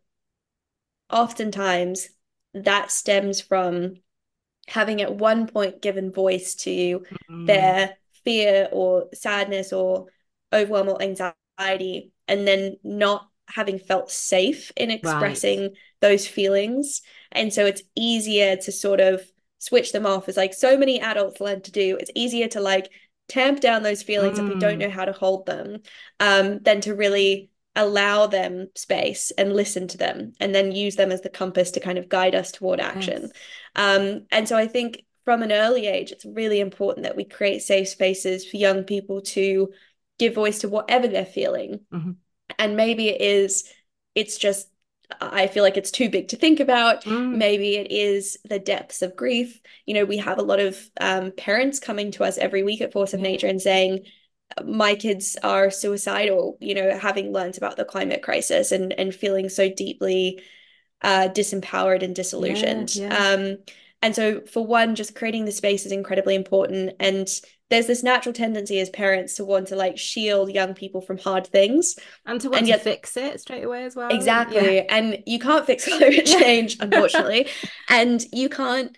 oftentimes that stems from having at one point given voice to Mm, their fear or sadness or overwhelm or anxiety, and then not having felt safe in right. expressing those feelings. And so it's easier to sort of switch them off, as like so many adults learn to do. It's easier to like tamp down those feelings if we don't Mm, know how to hold them, than to really allow them space and listen to them and then use them as the compass to kind of guide us toward action. yes. And so I think from an early age, it's really important that we create safe spaces for young people to give voice to whatever they're feeling. Mm-hmm. And maybe it's just, I feel like it's too big to think about. Mm, Maybe it is the depths of grief. We have a lot of parents coming to us every week at Force of yeah. Nature and saying, my kids are suicidal, having learned about the climate crisis and feeling so deeply disempowered and Yeah. disillusioned. Yeah. And so, for one, just creating the space is incredibly important. And there's this natural tendency as parents to want to like shield young people from hard things. And to want And to yet, fix it straight away as well. Yeah. exactly. And you can't fix climate Yeah. change, unfortunately. And you can't,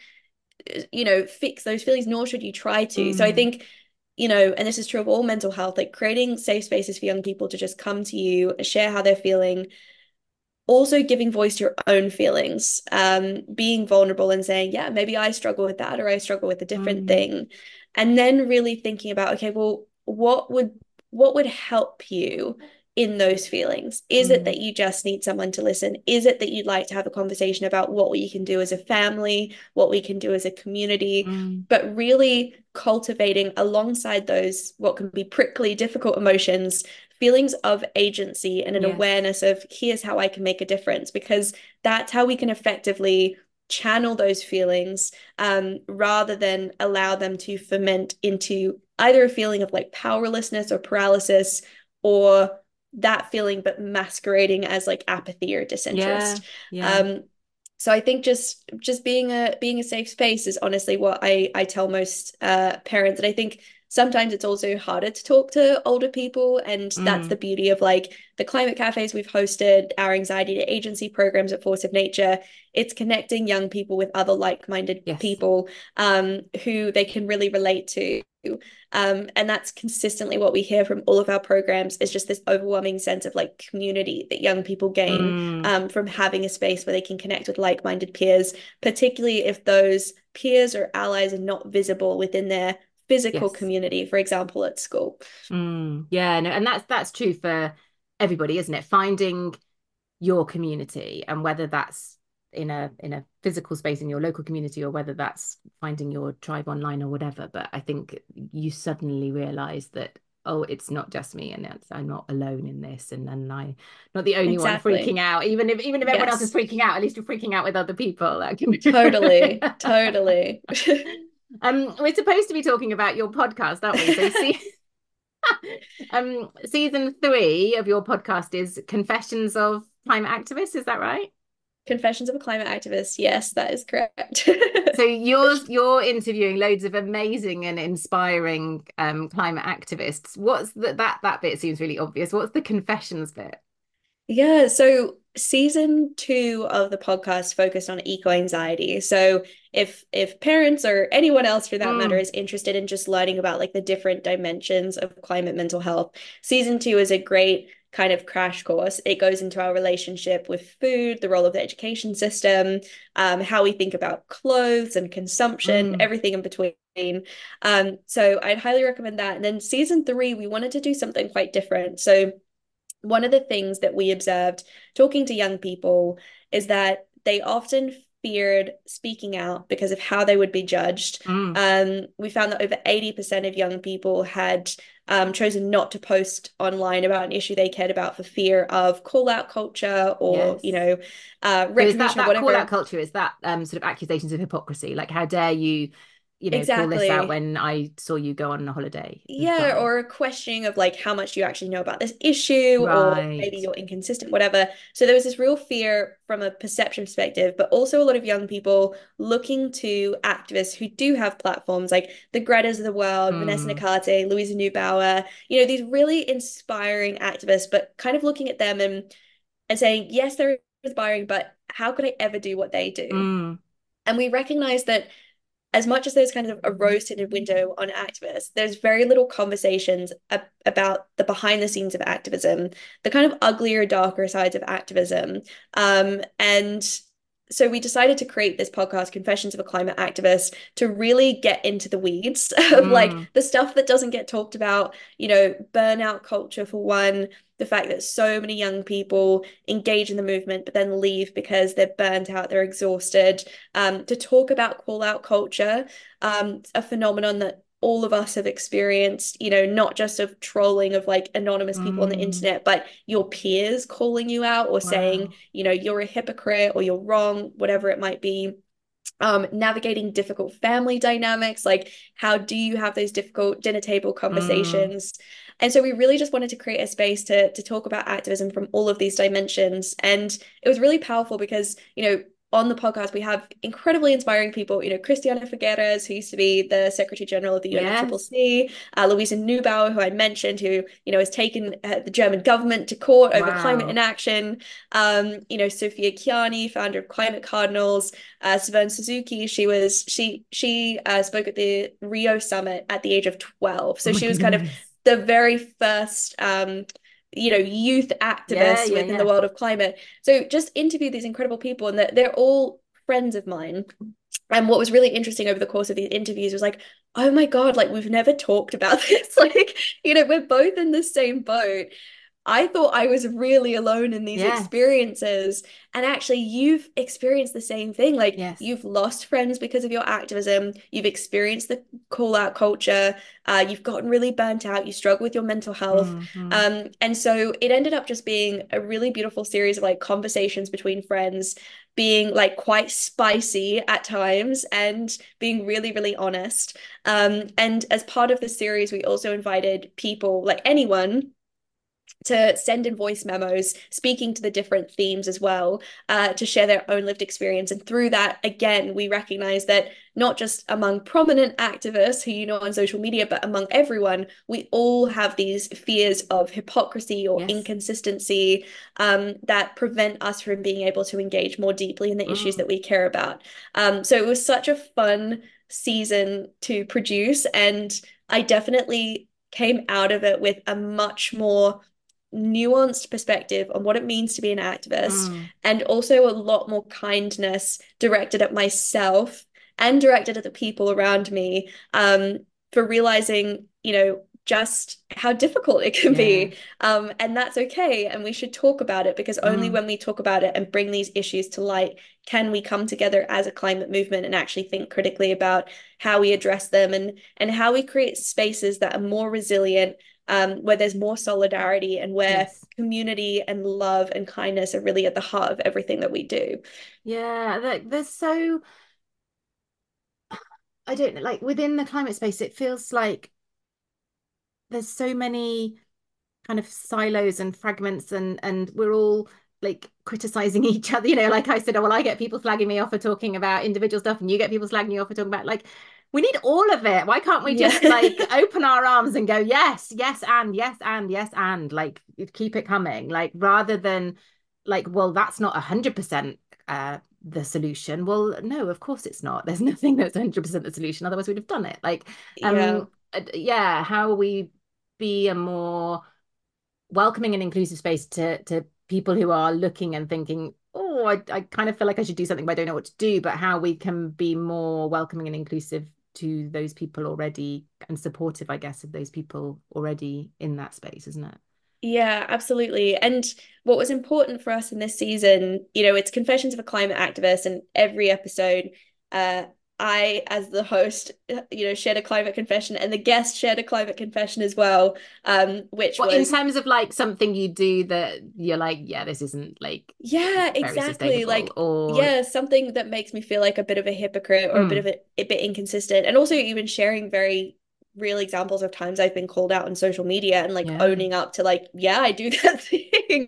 fix those feelings, nor should you try to. So I Mm, think, and this is true of all mental health, like creating safe spaces for young people to just come to you, share how they're feeling, also giving voice to your own feelings, being vulnerable and saying, yeah, maybe I struggle with that or I struggle with a different Mm, thing. And then really thinking about, okay, well, what would help you in those feelings? Is it mm, that you just need someone to listen? Is it that you'd like to have a conversation about what we can do as a family, what we can do as a community? mm. But really cultivating alongside those what can be prickly, difficult emotions, feelings of agency and an Yes. awareness of here's how I can make a difference, because that's how we can effectively channel those feelings, rather than allow them to ferment into either a feeling of like powerlessness or paralysis, or that feeling but masquerading as like apathy or Yeah. disinterest. Yeah. um so I think just being a safe space is honestly what I tell most parents. And I think sometimes it's also harder to talk to older people, and that's the Mm. beauty of like the climate cafes we've hosted, our anxiety to agency programs at Force of Nature. It's connecting young people with other like-minded Yes. people, who they can really relate to. And that's consistently what we hear from all of our programs, is just this overwhelming sense of like community that young people gain, Mm. from having a space where they can connect with like-minded peers, particularly if those peers or allies are not visible within their physical Yes. community, for example, at school. Mm. Yeah, no, and that's true for everybody, isn't it? Finding your community, and whether that's in a physical space in your local community, or whether that's finding your tribe online or whatever. But I think you suddenly realize that, oh, it's not just me, and I'm not alone in this, and I'm not the only one freaking Exactly. out. Even if everyone else is Yes. freaking out, at least you're freaking out with other people. That can be Totally. Totally. we're supposed to be talking about your podcast, aren't we? So see, season 3 of your podcast is Confessions of Climate Activists, is that right? Confessions of a Climate Activist. Yes, that is correct. So you're interviewing loads of amazing and inspiring climate activists. What's that bit seems really obvious. What's the confessions bit? Yeah, so season 2 of the podcast focused on eco-anxiety. So if parents or anyone else for that matter Mm, is interested in just learning about like the different dimensions of climate mental health, season 2 is a great kind of crash course. It goes into our relationship with food, the role of the education system, how we think about clothes and consumption, mm, everything in between. So I'd highly recommend that. And then season 3, we wanted to do something quite different. So one of the things that we observed talking to young people is that they often feared speaking out because of how they would be judged. mm. We found that over 80% of young people had chosen not to post online about an issue they cared about for fear of call out culture, or, Yes. So is that retribution or that call out whatever. culture? Is that sort of accusations of hypocrisy? Like, how dare you, call this out Exactly. when I saw you go on a holiday and Yeah, fly? or a questioning of like how much you actually know about this issue, or maybe Right. you're inconsistent, whatever. So there was this real fear from a perception perspective, but also a lot of young people looking to activists who do have platforms like the Gretas of the world, Vanessa Mm, Nakate, Louisa Neubauer, these really inspiring activists, but kind of looking at them and saying, yes, they're inspiring, but how could I ever do what they do? mm, And we recognize that as much as there's kind of a rose-tinted window on activists, there's very little conversations about the behind the scenes of activism, the kind of uglier, darker sides of activism. And so we decided to create this podcast, Confessions of a Climate Activist, to really get into the weeds of like mm, the stuff that doesn't get talked about, burnout culture for one, the fact that so many young people engage in the movement but then leave because they're burnt out, they're exhausted, to talk about call out culture, a phenomenon that all of us have experienced, not just of trolling of like anonymous people on the mm. internet, but your peers calling you out or saying, Wow. you're a hypocrite or you're wrong, whatever it might be. Navigating difficult family dynamics, like how do you have those difficult dinner table Mm. conversations? And so we really just wanted to create a space to talk about activism from all of these dimensions. And it was really powerful because, on the podcast, we have incredibly inspiring people, Christiana Figueres, who used to be the Secretary General of the Yes. UNFCCC, Louisa Neubauer, who I mentioned, who, has taken the German government to court over climate Wow. inaction, Sophia Chiani, founder of Climate Cardinals, Savone Suzuki. She spoke at the Rio summit at the age of 12. Oh So my she was kind of goodness. the very first youth Yeah, activists yeah, within the yeah. world of climate. So just interview these incredible people, and that they're all friends of mine. And what was really interesting over the course of these interviews was like, oh my God, like we've never talked about this. Like, we're both in the same boat. I thought I was really alone in these Yes. experiences. And actually, you've experienced the same thing. Like, Yes. you've lost friends because of your activism. You've experienced the call out culture. You've gotten really burnt out. You struggle with your mental health. Mm-hmm. And so it ended up just being a really beautiful series of like conversations between friends, being like quite spicy at times and being really, really honest. And as part of the series, we also invited people, like anyone, to send in voice memos speaking to the different themes as well, to share their own lived experience. And through that, again, we recognize that not just among prominent activists who on social media, but among everyone, we all have these fears of hypocrisy or Yes. inconsistency, that prevent us from being able to engage more deeply in the issues Mm. that we care about. So it was such a fun season to produce, and I definitely came out of it with a much more nuanced perspective on what it means to be an activist, Mm. and also a lot more kindness directed at myself and directed at the people around me, for realizing, just how difficult it can Yeah. be. And that's okay. And we should talk about it, because only Mm. when we talk about it and bring these issues to light can we come together as a climate movement and actually think critically about how we address them, and how we create spaces that are more resilient, where there's more solidarity and where Yes. community and love and kindness are really at the heart of everything that we do. Yeah. There's so, I don't know, like within the climate space, it feels like there's so many kind of silos and fragments, and we're all like criticizing each other, like I said, oh well, I get people slagging me off for talking about individual stuff and you get people slagging you off for talking about, like, we need all of it. Why can't we Yeah. just like open our arms and go, yes, yes, and yes, and yes, and like keep it coming, like rather than like, well, that's not 100% the solution. Well, no, of course it's not. There's nothing that's 100% the solution, otherwise we'd have done it. Like, Yeah. yeah, how we be a more welcoming and inclusive space to people who are looking and thinking, oh, I kind of feel like I should do something, but I don't know what to do, but how we can be more welcoming and inclusive to those people already, and supportive, I guess, of those people already in that space, isn't it? Yeah, absolutely. And what was important for us in this season, it's Confessions of a Climate Activist, and every episode, uh, I, as the host, shared a climate confession, and the guest shared a climate confession as well, which Well, in was, terms of like something you do that you're like, yeah, this isn't like yeah, very exactly. sustainable, Like, or yeah, something that makes me feel like a bit of a hypocrite or a bit mm, of a bit inconsistent. And also even sharing very real examples of times I've been called out on social media and like yeah, owning up to like, yeah, I do that thing.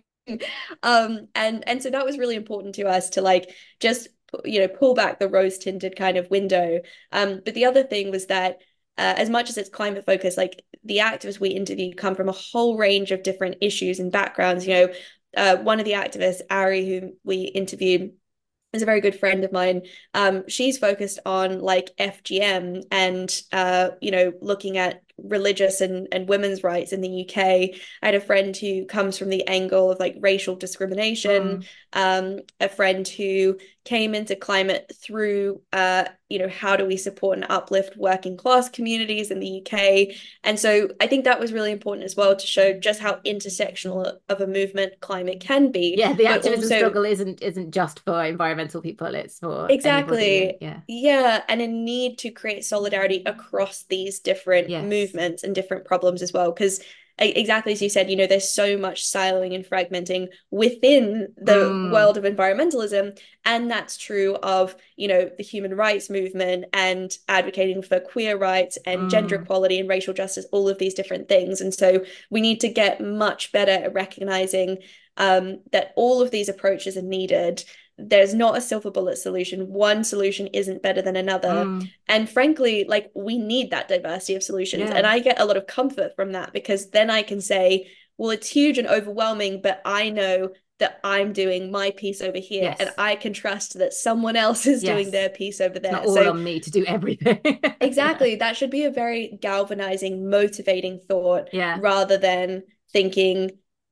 And so that was really important to us to like just pull back the rose tinted kind of window. But the other thing was that, as much as it's climate focused, like the activists we interviewed come from a whole range of different issues and backgrounds. One of the activists, Ari, who we interviewed, is a very good friend of mine. She's focused on like FGM and looking at religious and women's rights in the UK. I had a friend who comes from the angle of like racial discrimination, mm, a friend who came into climate through how do we support and uplift working class communities in the UK. And so I think that was really important as well to show just how intersectional of a movement climate can be, yeah, the but activism also struggle isn't just for environmental people, it's for anybody, and exactly. yeah, Yeah, and a need to create solidarity across these different yes. movements and different problems as well. Because exactly as you said, there's so much siloing and fragmenting within the Mm, world of environmentalism. And that's true of, the human rights movement and advocating for queer rights and gender mm, equality and racial justice, all of these different things. And so we need to get much better at recognizing, that all of these approaches are needed. There's not a silver bullet solution. One solution isn't better than another. mm, And frankly, like we need that diversity of solutions. And yeah, I get a lot of comfort from that, because then I can say, well, it's huge and overwhelming, but I know that I'm doing my piece over here, and yes, I can trust that someone else is doing yes. their piece over It's not there. all So on me to do everything. Yeah, exactly. That should be a very galvanizing, motivating thought, yeah, rather than thinking,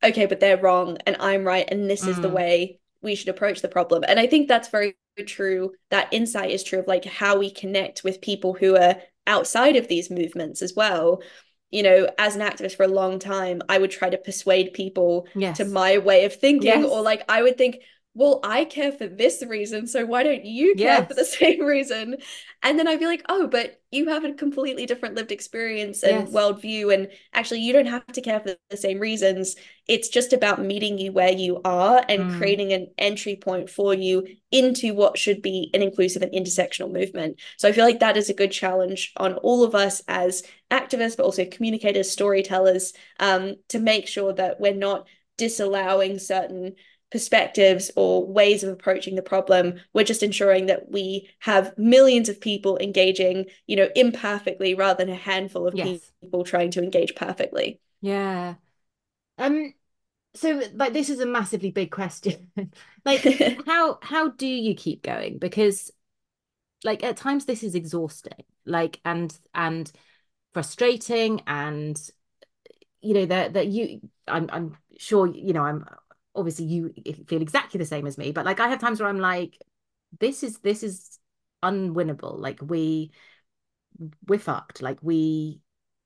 okay, but they're wrong and I'm right, and this is the Mm, way we should approach the problem. And I think that's very true. That insight is true of like how we connect with people who are outside of these movements as well. You know, as an activist for a long time, I would try to persuade people to yes. my way of thinking, or Yes. like I would think, well, I care for this reason, so why don't you care for the Yes. same reason? And then I'd be like, oh, but you have a completely different lived experience and Yes. worldview, and actually, you don't have to care for the same reasons. It's just about meeting you where you are and Mm, creating an entry point for you into what should be an inclusive and intersectional movement. So I feel like that is a good challenge on all of us as activists, but also communicators, storytellers, to make sure that we're not disallowing certain perspectives or ways of approaching the problem. We're just ensuring that we have millions of people engaging, you know, imperfectly rather than a handful of yes. people trying to engage perfectly. Yeah. Um, so like this is a massively big question. Like how do you keep going? Because like at times this is exhausting, like and frustrating and that you I'm sure I'm obviously you feel exactly the same as me, but like I have times where I'm like this is unwinnable. Like we're fucked. Like we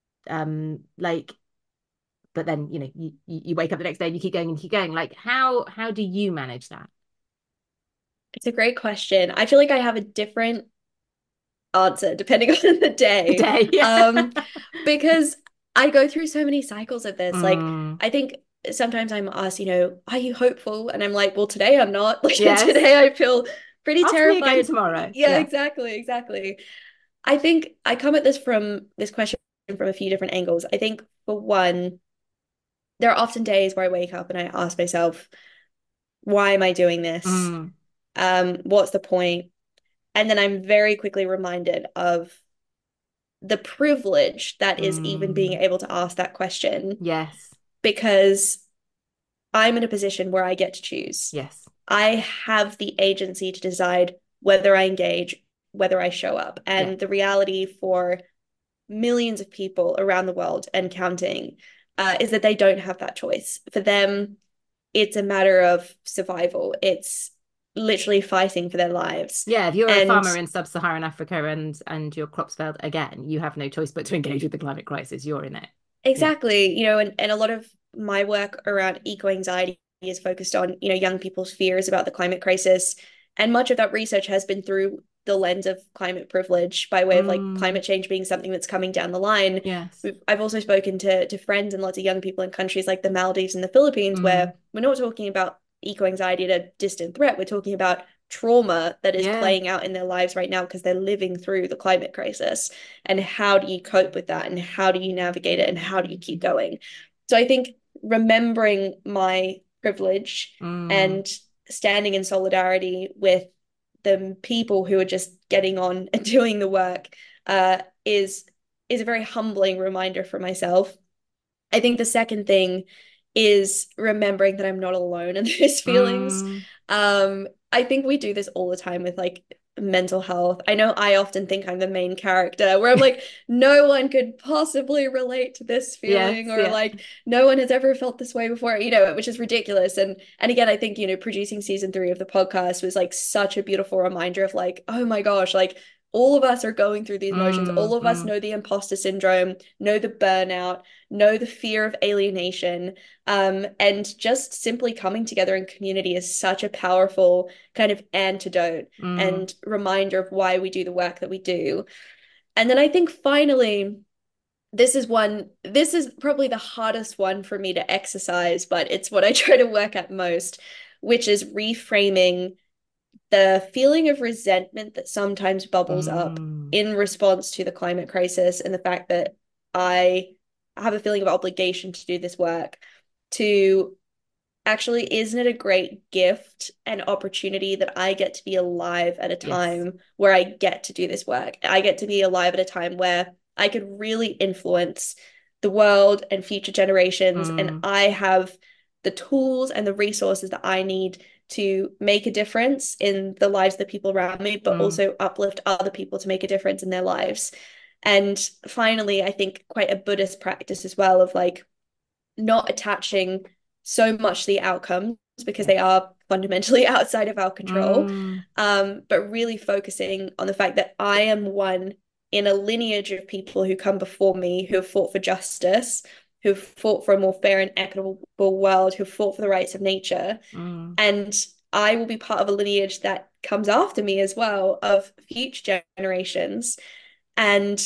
like but then you wake up the next day and you keep going and keep going. Like how do you manage that? It's a great question. I feel like I have a different answer depending on the The day. day. Yeah. Because I go through so many cycles of this. Like, Mm, I think sometimes I'm asked, you know, are you hopeful? And I'm like, well, today I'm not. Like, yes. today I feel pretty Ask me again terrified. tomorrow. Yeah, Yeah. exactly, exactly. I think I come at this question from a few different angles. I think for one, there are often days where I wake up and I ask myself, why am I doing this? Mm, What's the point? And then I'm very quickly reminded of the privilege that is even being mm, able to ask that question, yes. because I'm in a position where I get to choose. Yes. I have the agency to decide whether I engage, whether I show up. Yeah. And the reality for millions of people around the world and counting is that they don't have that choice. For them, it's a matter of survival. It's literally fighting for their lives. Yeah, if you're a And farmer in sub-Saharan Africa and your crops failed again, you have no choice but to engage with the climate crisis. You're in it. Yeah. exactly, you know, and a lot of my work around eco-anxiety is focused on, you know, young people's fears about the climate crisis. And much of that research has been through the lens of climate privilege by way of like Mm, climate change being something that's coming down the line. yes. I've also spoken to friends and lots of young people in countries like the Maldives and the Philippines, Mm, where we're not talking about eco-anxiety at a distant threat. We're talking about trauma that is yeah. playing out in their lives right now because they're living through the climate crisis. And how do you cope with that? And how do you navigate it? And how do you keep going? So I think remembering my privilege Mm, and standing in solidarity with the people who are just getting on and doing the work is a very humbling reminder for myself. I think the second thing is remembering that I'm not alone in those feelings. mm, I think we do this all the time with like mental health. I know I often think I'm the main character where I'm like, no one could possibly relate to this yes. feeling, or Yeah. like no one has ever felt this way before, you know, which is ridiculous. And again, I think, you know, producing season 3 of the podcast was like such a beautiful reminder of like, oh my gosh, like all of us are going through these motions. Mm, All of us mm, know the imposter syndrome, know the burnout, know the fear of alienation. And just simply coming together in community is such a powerful kind of antidote mm, and reminder of why we do the work that we do. And then I think finally, this is probably the hardest one for me to exercise, but it's what I try to work at most, which is reframing the feeling of resentment that sometimes bubbles up mm, in response to the climate crisis and the fact that I have a feeling of obligation to do this work, to actually, isn't it a great gift and opportunity that I get to be alive at a yes. time where I get to do this work? I get to be alive at a time where I could really influence the world and future generations, and Mm, I have the tools and the resources that I need to make a difference in the lives of the people around me, but mm, also uplift other people to make a difference in their lives. And finally, I think quite a Buddhist practice as well of like not attaching so much the outcomes because Yeah. they are fundamentally outside of our control. Mm, But really focusing on the fact that I am one in a lineage of people who come before me who have fought for justice, who have fought for a more fair and equitable world, who have fought for the rights of nature. mm, And I will be part of a lineage that comes after me as well of future generations. And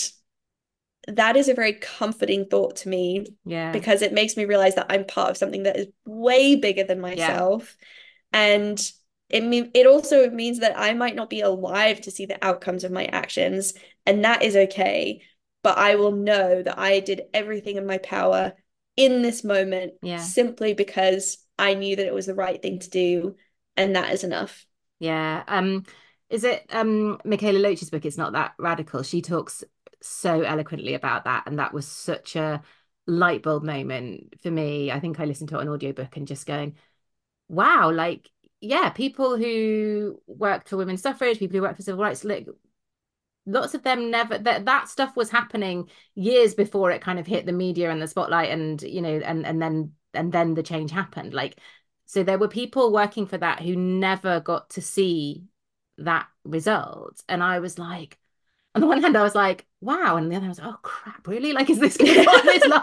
that is a very comforting thought to me yeah. because it makes me realize that I'm part of something that is way bigger than Yeah. myself. And it also means that I might not be alive to see the outcomes of my actions, and that is okay. But I will know that I did everything in my power in this moment Yeah. simply because I knew that it was the right thing to do, and that is enough. Yeah. Is it Michaela Loach's book, It's Not That Radical? She talks so eloquently about that, and that was such a light bulb moment for me. I think I listened to it on audiobook and just going, wow, like, yeah, people who work for women's suffrage, people who work for civil rights, like, lots of them never that stuff was happening years before it kind of hit the media and the spotlight, and and then the change happened. Like, so there were people working for that who never got to see that result. And I was like, on the one hand I was like, wow, and the other I was like, oh crap, really? Like, is this going to go on this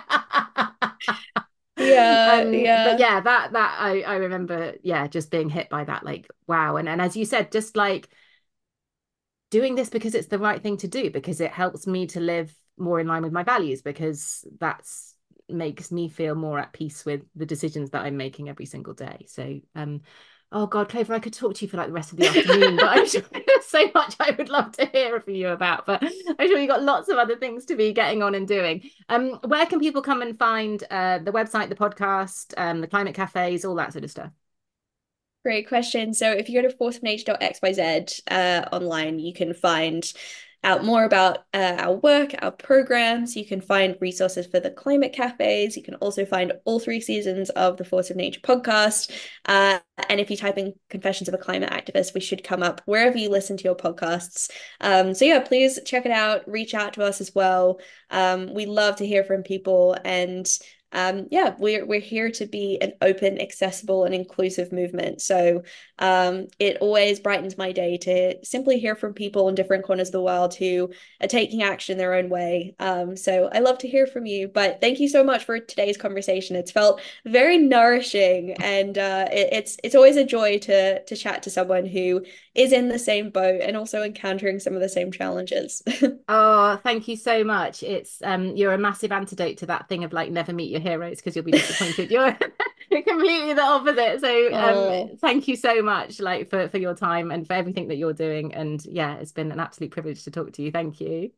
long? Yeah, But yeah. yeah, that I remember, yeah, just being hit by that, like, wow. And as you said, just like doing this because it's the right thing to do, because it helps me to live more in line with my values, because that's makes me feel more at peace with the decisions that I'm making every single day. So oh God, Clover, I could talk to you for like the rest of the afternoon, but I'm sure there's so much I would love to hear from you about, but I'm sure you've got lots of other things to be getting on and doing. Where can people come and find the website, the podcast, the climate cafes, all that sort of stuff? Great question. So if you go to forceofnature.xyz online, you can find out more about our work, our programs. You can find resources for the climate cafes. You can also find all 3 seasons of the Force of Nature podcast. And if you type in Confessions of a Climate Activist, we should come up wherever you listen to your podcasts. So yeah, please check it out. Reach out to us as well. We love to hear from people, and yeah, we're here to be an open, accessible, and inclusive movement. So it always brightens my day to simply hear from people in different corners of the world who are taking action in their own way. So I love to hear from you. But thank you so much for today's conversation. It's felt very nourishing, and it's always a joy to chat to someone who is in the same boat and also encountering some of the same challenges. Oh, thank you so much. It's you're a massive antidote to that thing of like never meet your heroes because you'll be disappointed. You're completely the opposite. So Oh. thank you so much, like, for your time and for everything that you're doing. And yeah, it's been an absolute privilege to talk to you. Thank you.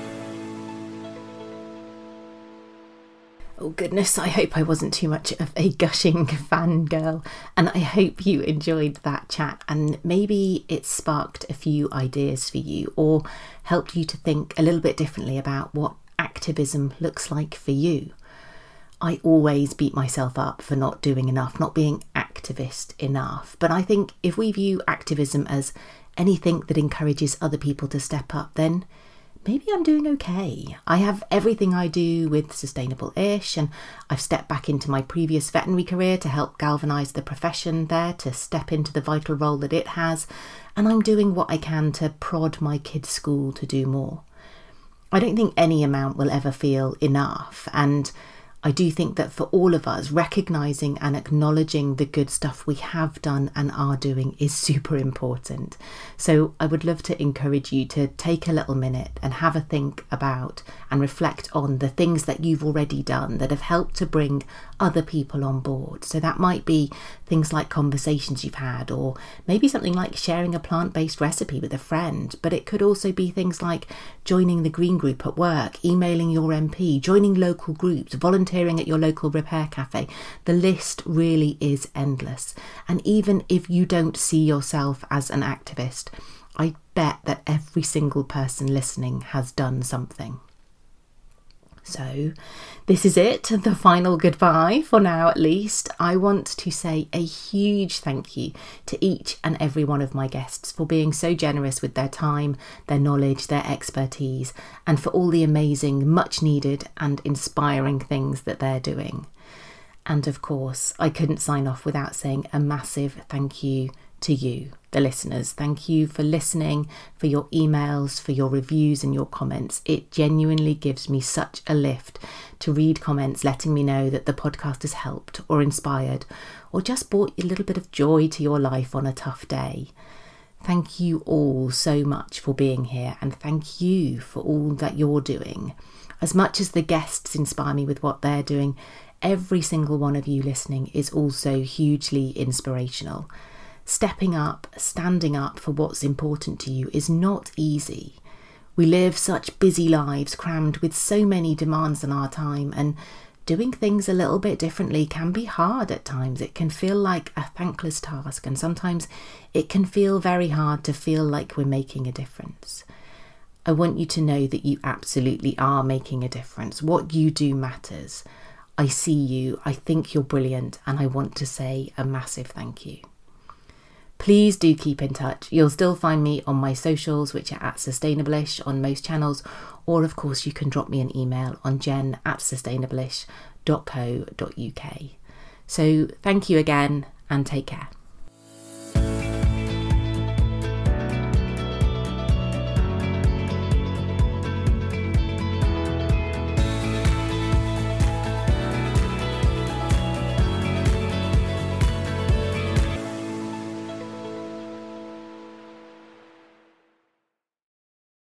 Oh goodness, I hope I wasn't too much of a gushing fangirl, and I hope you enjoyed that chat, and maybe it sparked a few ideas for you or helped you to think a little bit differently about what activism looks like for you. I always beat myself up for not doing enough, not being activist enough, but I think if we view activism as anything that encourages other people to step up, then maybe I'm doing okay. I have everything I do with Sustainable-ish, and I've stepped back into my previous veterinary career to help galvanise the profession there, to step into the vital role that it has, and I'm doing what I can to prod my kids' school to do more. I don't think any amount will ever feel enough, and I do think that for all of us, recognising and acknowledging the good stuff we have done and are doing is super important. So I would love to encourage you to take a little minute and have a think about and reflect on the things that you've already done that have helped to bring other people on board. So that might be things like conversations you've had, or maybe something like sharing a plant-based recipe with a friend, but it could also be things like joining the green group at work, emailing your MP, joining local groups, volunteering at your local repair cafe. The list really is endless. And even if you don't see yourself as an activist, I bet that every single person listening has done something. So this is it, the final goodbye for now at least. I want to say a huge thank you to each and every one of my guests for being so generous with their time, their knowledge, their expertise, and for all the amazing, much needed and inspiring things that they're doing. And of course, I couldn't sign off without saying a massive thank you to you, the listeners. Thank you for listening, for your emails, for your reviews and your comments. It genuinely gives me such a lift to read comments letting me know that the podcast has helped or inspired or just brought a little bit of joy to your life on a tough day. Thank you all so much for being here, and thank you for all that you're doing. As much as the guests inspire me with what they're doing, every single one of you listening is also hugely inspirational. Stepping up, standing up for what's important to you is not easy. We live such busy lives crammed with so many demands on our time, and doing things a little bit differently can be hard at times. It can feel like a thankless task, and sometimes it can feel very hard to feel like we're making a difference. I want you to know that you absolutely are making a difference. What you do matters. I see you, I think you're brilliant, and I want to say a massive thank you. Please do keep in touch. You'll still find me on my socials, which are @sustainableish on most channels, or of course you can drop me an email on jen@sustainableish.co.uk. So thank you again, and take care.